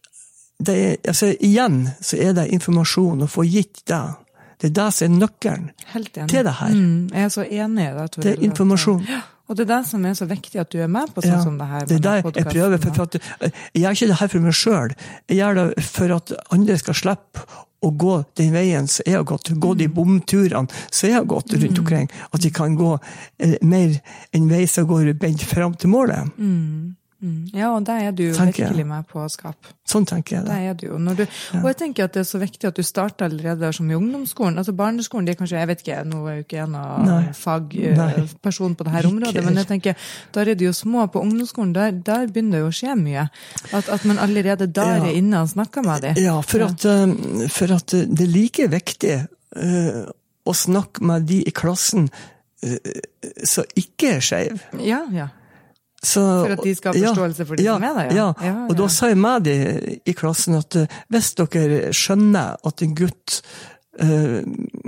det er, altså, igjen så er det informasjon å få gitt det. Det er det som er nøkkelen til det her. Mm, jeg er så enig i det, Toril. Det er informasjon. Ja. Og det er det som er så viktig at du er med på sånn ja, som det her. Det er det jeg prøver, for, for at, jeg gjør ikke det her for meg selv. Jeg gjør det for at andre skal slippe å gå den veien så jeg har gått, gå de bomturene så jeg har gått rundt omkring, at de kan gå eh, mer en vei som går bent frem til målet. Mm. Mm. Ja, og det er du jo virkelig med på å skape. Sånn tenker jeg det. Det er du jo. Når du, ja. Og jeg tenker at det er så viktig at du starter allerede som i ungdomsskolen. Altså barneskolen, det er kanskje, jeg vet ikke, nå er jo ikke en av fagperson på dette området, men jeg tenker, der er det jo små på ungdomsskolen, der, der begynner det jo å skje mye. At, at man allerede der ja. er inne og snakker med dem. Ja, for at, uh, for at det er like viktig uh, å snakke med de i klassen uh, som ikke er skjev. Ja, ja. Så, for at de skal ha forståelse for de ja, som er der, ja. ja. ja, ja. Og da sa jeg med de i klassen at uh, hvis dere skjønner at en gutt uh,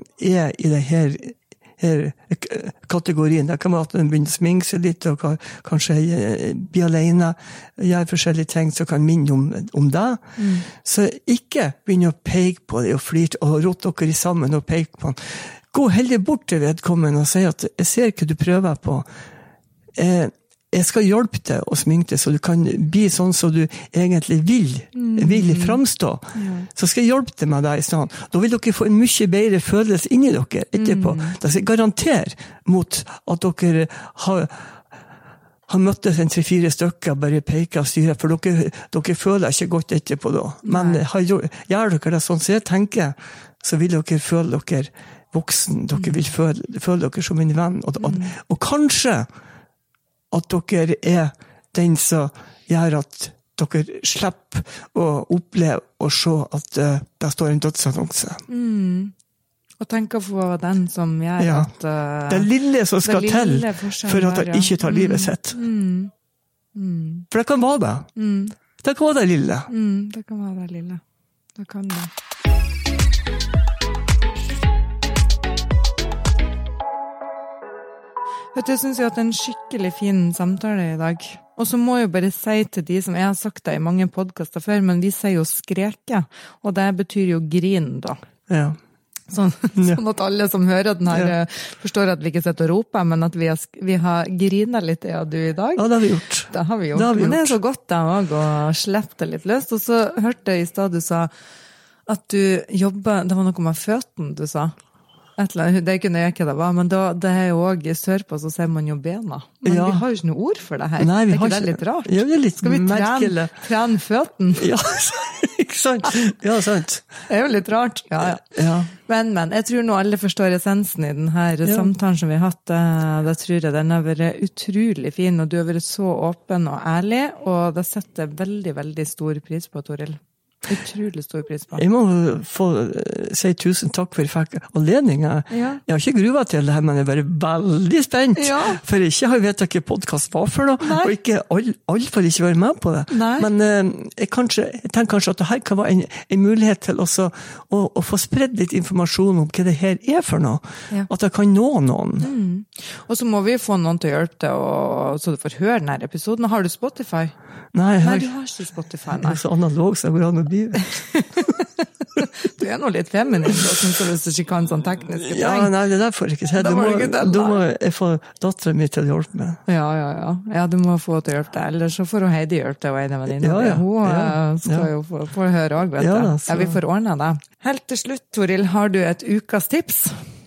er i det her, her kategorien, det kan være at den begynner å sminke seg litt, og kan, kanskje uh, bli alene, gjøre forskjellige ting som kan minne om, om det. Mm. Så ikke begynne å peke på det og flirte, og rote dere sammen og peke på den. Gå heller bort til vedkommende og si at jeg ser hva du prøver på. Eh, Jeg skal hjelpe deg å sminke deg, så du kan bli sånn som du egentlig vil, mm. vil framstå. Mm. Så skal jeg hjelpe deg med det i stedet. Da vil dere få en mye bedre følelse inni dere etterpå. Mm. Da skal jeg garantere mot at dere har, har møttes en tre-fire stykker, bare peker og styrer, for dere, dere føler ikke godt etterpå da. Men har, gjør dere det sånn som jeg tenker, så vil dere føle dere voksen, dere vil føle, føle dere som en venn. Og, og, og kanskje at dere er den som gjør at dere slipper å oppleve og se at uh, det står en dødsannonse. Mm. Og tenke på den som gjør ja. at... Uh, det lille som skal til for at han ikke tar livet sitt. Mm. Mm. For det kan være det. Mm. Det kan være det lille. Mm, det kan være det lille. Det kan det. Vet du, jeg synes jo at det er en skikkelig fin samtale i dag. Og så må jeg jo bare si til de som jeg har sagt det i mange podcaster før, men vi sier jo skreke, og det betyr jo grin da. Ja. Sånn, sånn at alle som hører den her, ja. forstår at vi ikke sitter og roper, men at vi har, vi har grinet litt av du i dag. Ja, det har vi gjort. Det har vi gjort. Det har vi men det er gjort. så godt da også, å slippe det litt løst. Og så hørte jeg i stedet du sa at du jobber, det var noe med føtten du sa. Et eller annet, det er ikke nøye hva det var, men da, det er jo også sørpå, så ser man jo bena. Men ja. vi har jo ikke noe ord for det her. Nei, vi er ikke har det litt rart? Ja, det er litt Skal vi merkelig. trene, trene føtten? Ja, ikke sant? Ja, sant. Det er jo litt rart. Ja, ja. ja. Men, men, jeg tror nå alle forstår essensen i denne ja. samtalen som vi har hatt. Det tror jeg den har vært utrolig fin, og du har vært så åpen og ærlig, og det setter veldig, veldig stor pris på, Toril. Utrolig stor pris på. Jeg må få si tusen takk for fikk anledningen. Ja. Jeg har ikke gruet til det her, men jeg er bare veldig spent. Ja. For jeg ikke har vet hva podcast var for noe, Nei. og ikke all, all for ikke være med på det. Nei. Men uh, jeg, kanskje, jeg tenker kanskje at det her kan være en, en mulighet til også å, å få spredd litt informasjon om hva det her er for noe. Ja. At det kan nå noen. Mm. Og så må vi få noen til å hjelpe deg, og, så du får høre denne episoden. Har du Spotify? Nei, nei, du har ikke Spotify. Nei. Jeg er så analog, så jeg går an å bli. Du er nå litt feminin, så hvis du ikke kan sånn tekniske ting. Ja, nei, det der får jeg ikke til. Da må, da må jeg få datteren min til å hjelpe meg. Ja, ja, ja. Ja, du må få til å hjelpe deg. Eller så får hun Heidi hjelpe deg, og en av venninne. Ja, ja. Hun ja, skal ja. jo få, få høre også, vet du. Ja, ja, vi får ordne det. Helt til slutt, Toril, har du et ukas tips?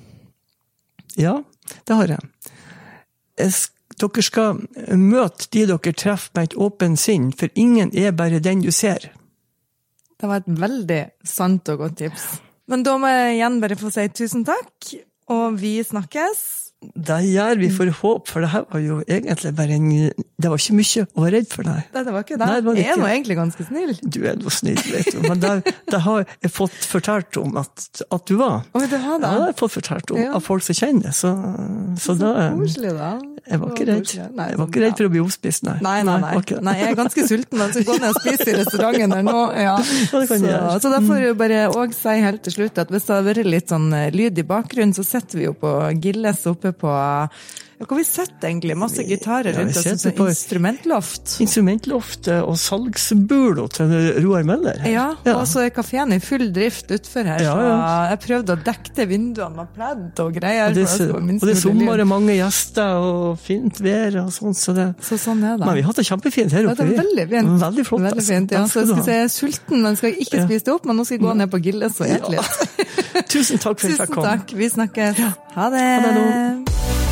Ja, det har jeg. Jeg Dere skal møte de dere treffer med et åpent sinn, for ingen er bare den du ser. Det var et veldig sant og godt tips. Men da må jeg igjen bare få si tusen takk, og vi snakkes. Det gjør vi for håp, for det her var jo egentlig bare en... Det var ikke mye å være redd for deg. Nei, det var ikke det. Nei, det var jeg er nå egentlig ganske snill. Du er noe snill, vet du. Men det, det har jeg fått fortalt om at, at du var. Oi, det har det? Ja, det har jeg fått fortalt om ja. av folk som kjenner det. Så, så, så da... Koselig da. Jeg var ikke redd. Nei, jeg var ikke redd for å bli oppspist, nei. Nei, nei, nei. Nei, nei jeg er ganske sulten, men så går jeg og spiser i restauranten der nå. Ja, ja det kan så, jeg gjøre. Så da får jeg bare også si helt til slutt at hvis det har vært litt sånn lyd i bakgrunnen, så setter vi jo på Gilles oppe på... Ja, hva har vi sett egentlig? Masse gitarer rundt oss, ja, på instrumentloft. Instrumentloft og salgsbulo til Roar Møller. Ja, ja, og så er kaféen i full drift utfor her, ja, ja. så jeg prøvde å dekke vinduene med pledd og greier. Og det, og det sommer er mange gjester og fint vær og sånt, så det... Så sånn er det. Men vi har hatt det kjempefint her oppe. Ja, det er veldig fint. Veldig flott. Veldig fint, ja. Så jeg skal si, jeg er sulten, men skal ikke spise det opp, men nå skal jeg gå ned på Gilles og ete litt. Ja. Tusen takk for at jeg kom. Tusen takk, vi snakkes. Ha det! Ha det nå.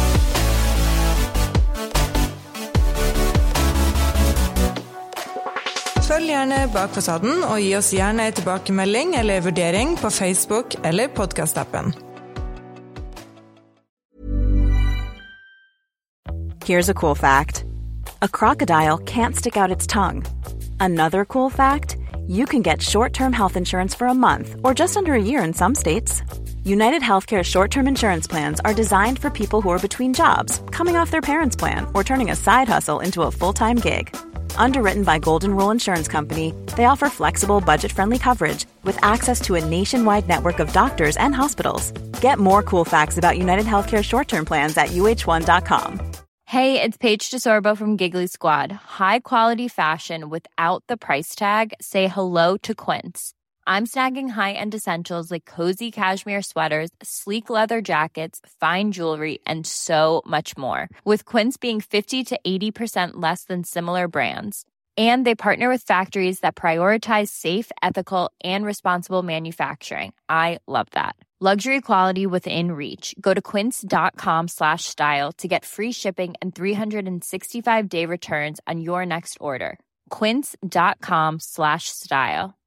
Følg gjerne Bak fasaden, og gi oss gjerne en tilbakemelding eller vurdering på Facebook eller podcast-appen. Here's a cool fact. A crocodile can't stick out its tongue. Another cool fact, you can get short-term health insurance for a month or just under a year in some states. United Healthcare short-term insurance plans are designed for people who are between jobs, coming off their parents' plan, or turning a side hustle into a full-time gig. Underwritten by Golden Rule Insurance Company, they offer flexible, budget-friendly coverage with access to a nationwide network of doctors and hospitals. Get more cool facts about United Healthcare short-term plans at U H one dot com. Hey, it's Paige DeSorbo from Giggly Squad. High quality fashion without the price tag. Say hello to Quince. I'm snagging high-end essentials like cozy cashmere sweaters, sleek leather jackets, fine jewelry, and so much more. With Quince being fifty to eighty percent less than similar brands. And they partner with factories that prioritize safe, ethical, and responsible manufacturing. I love that. Luxury quality within reach. Go to quince.com slash style to get free shipping and three sixty-five day returns on your next order. Quince.com slash style.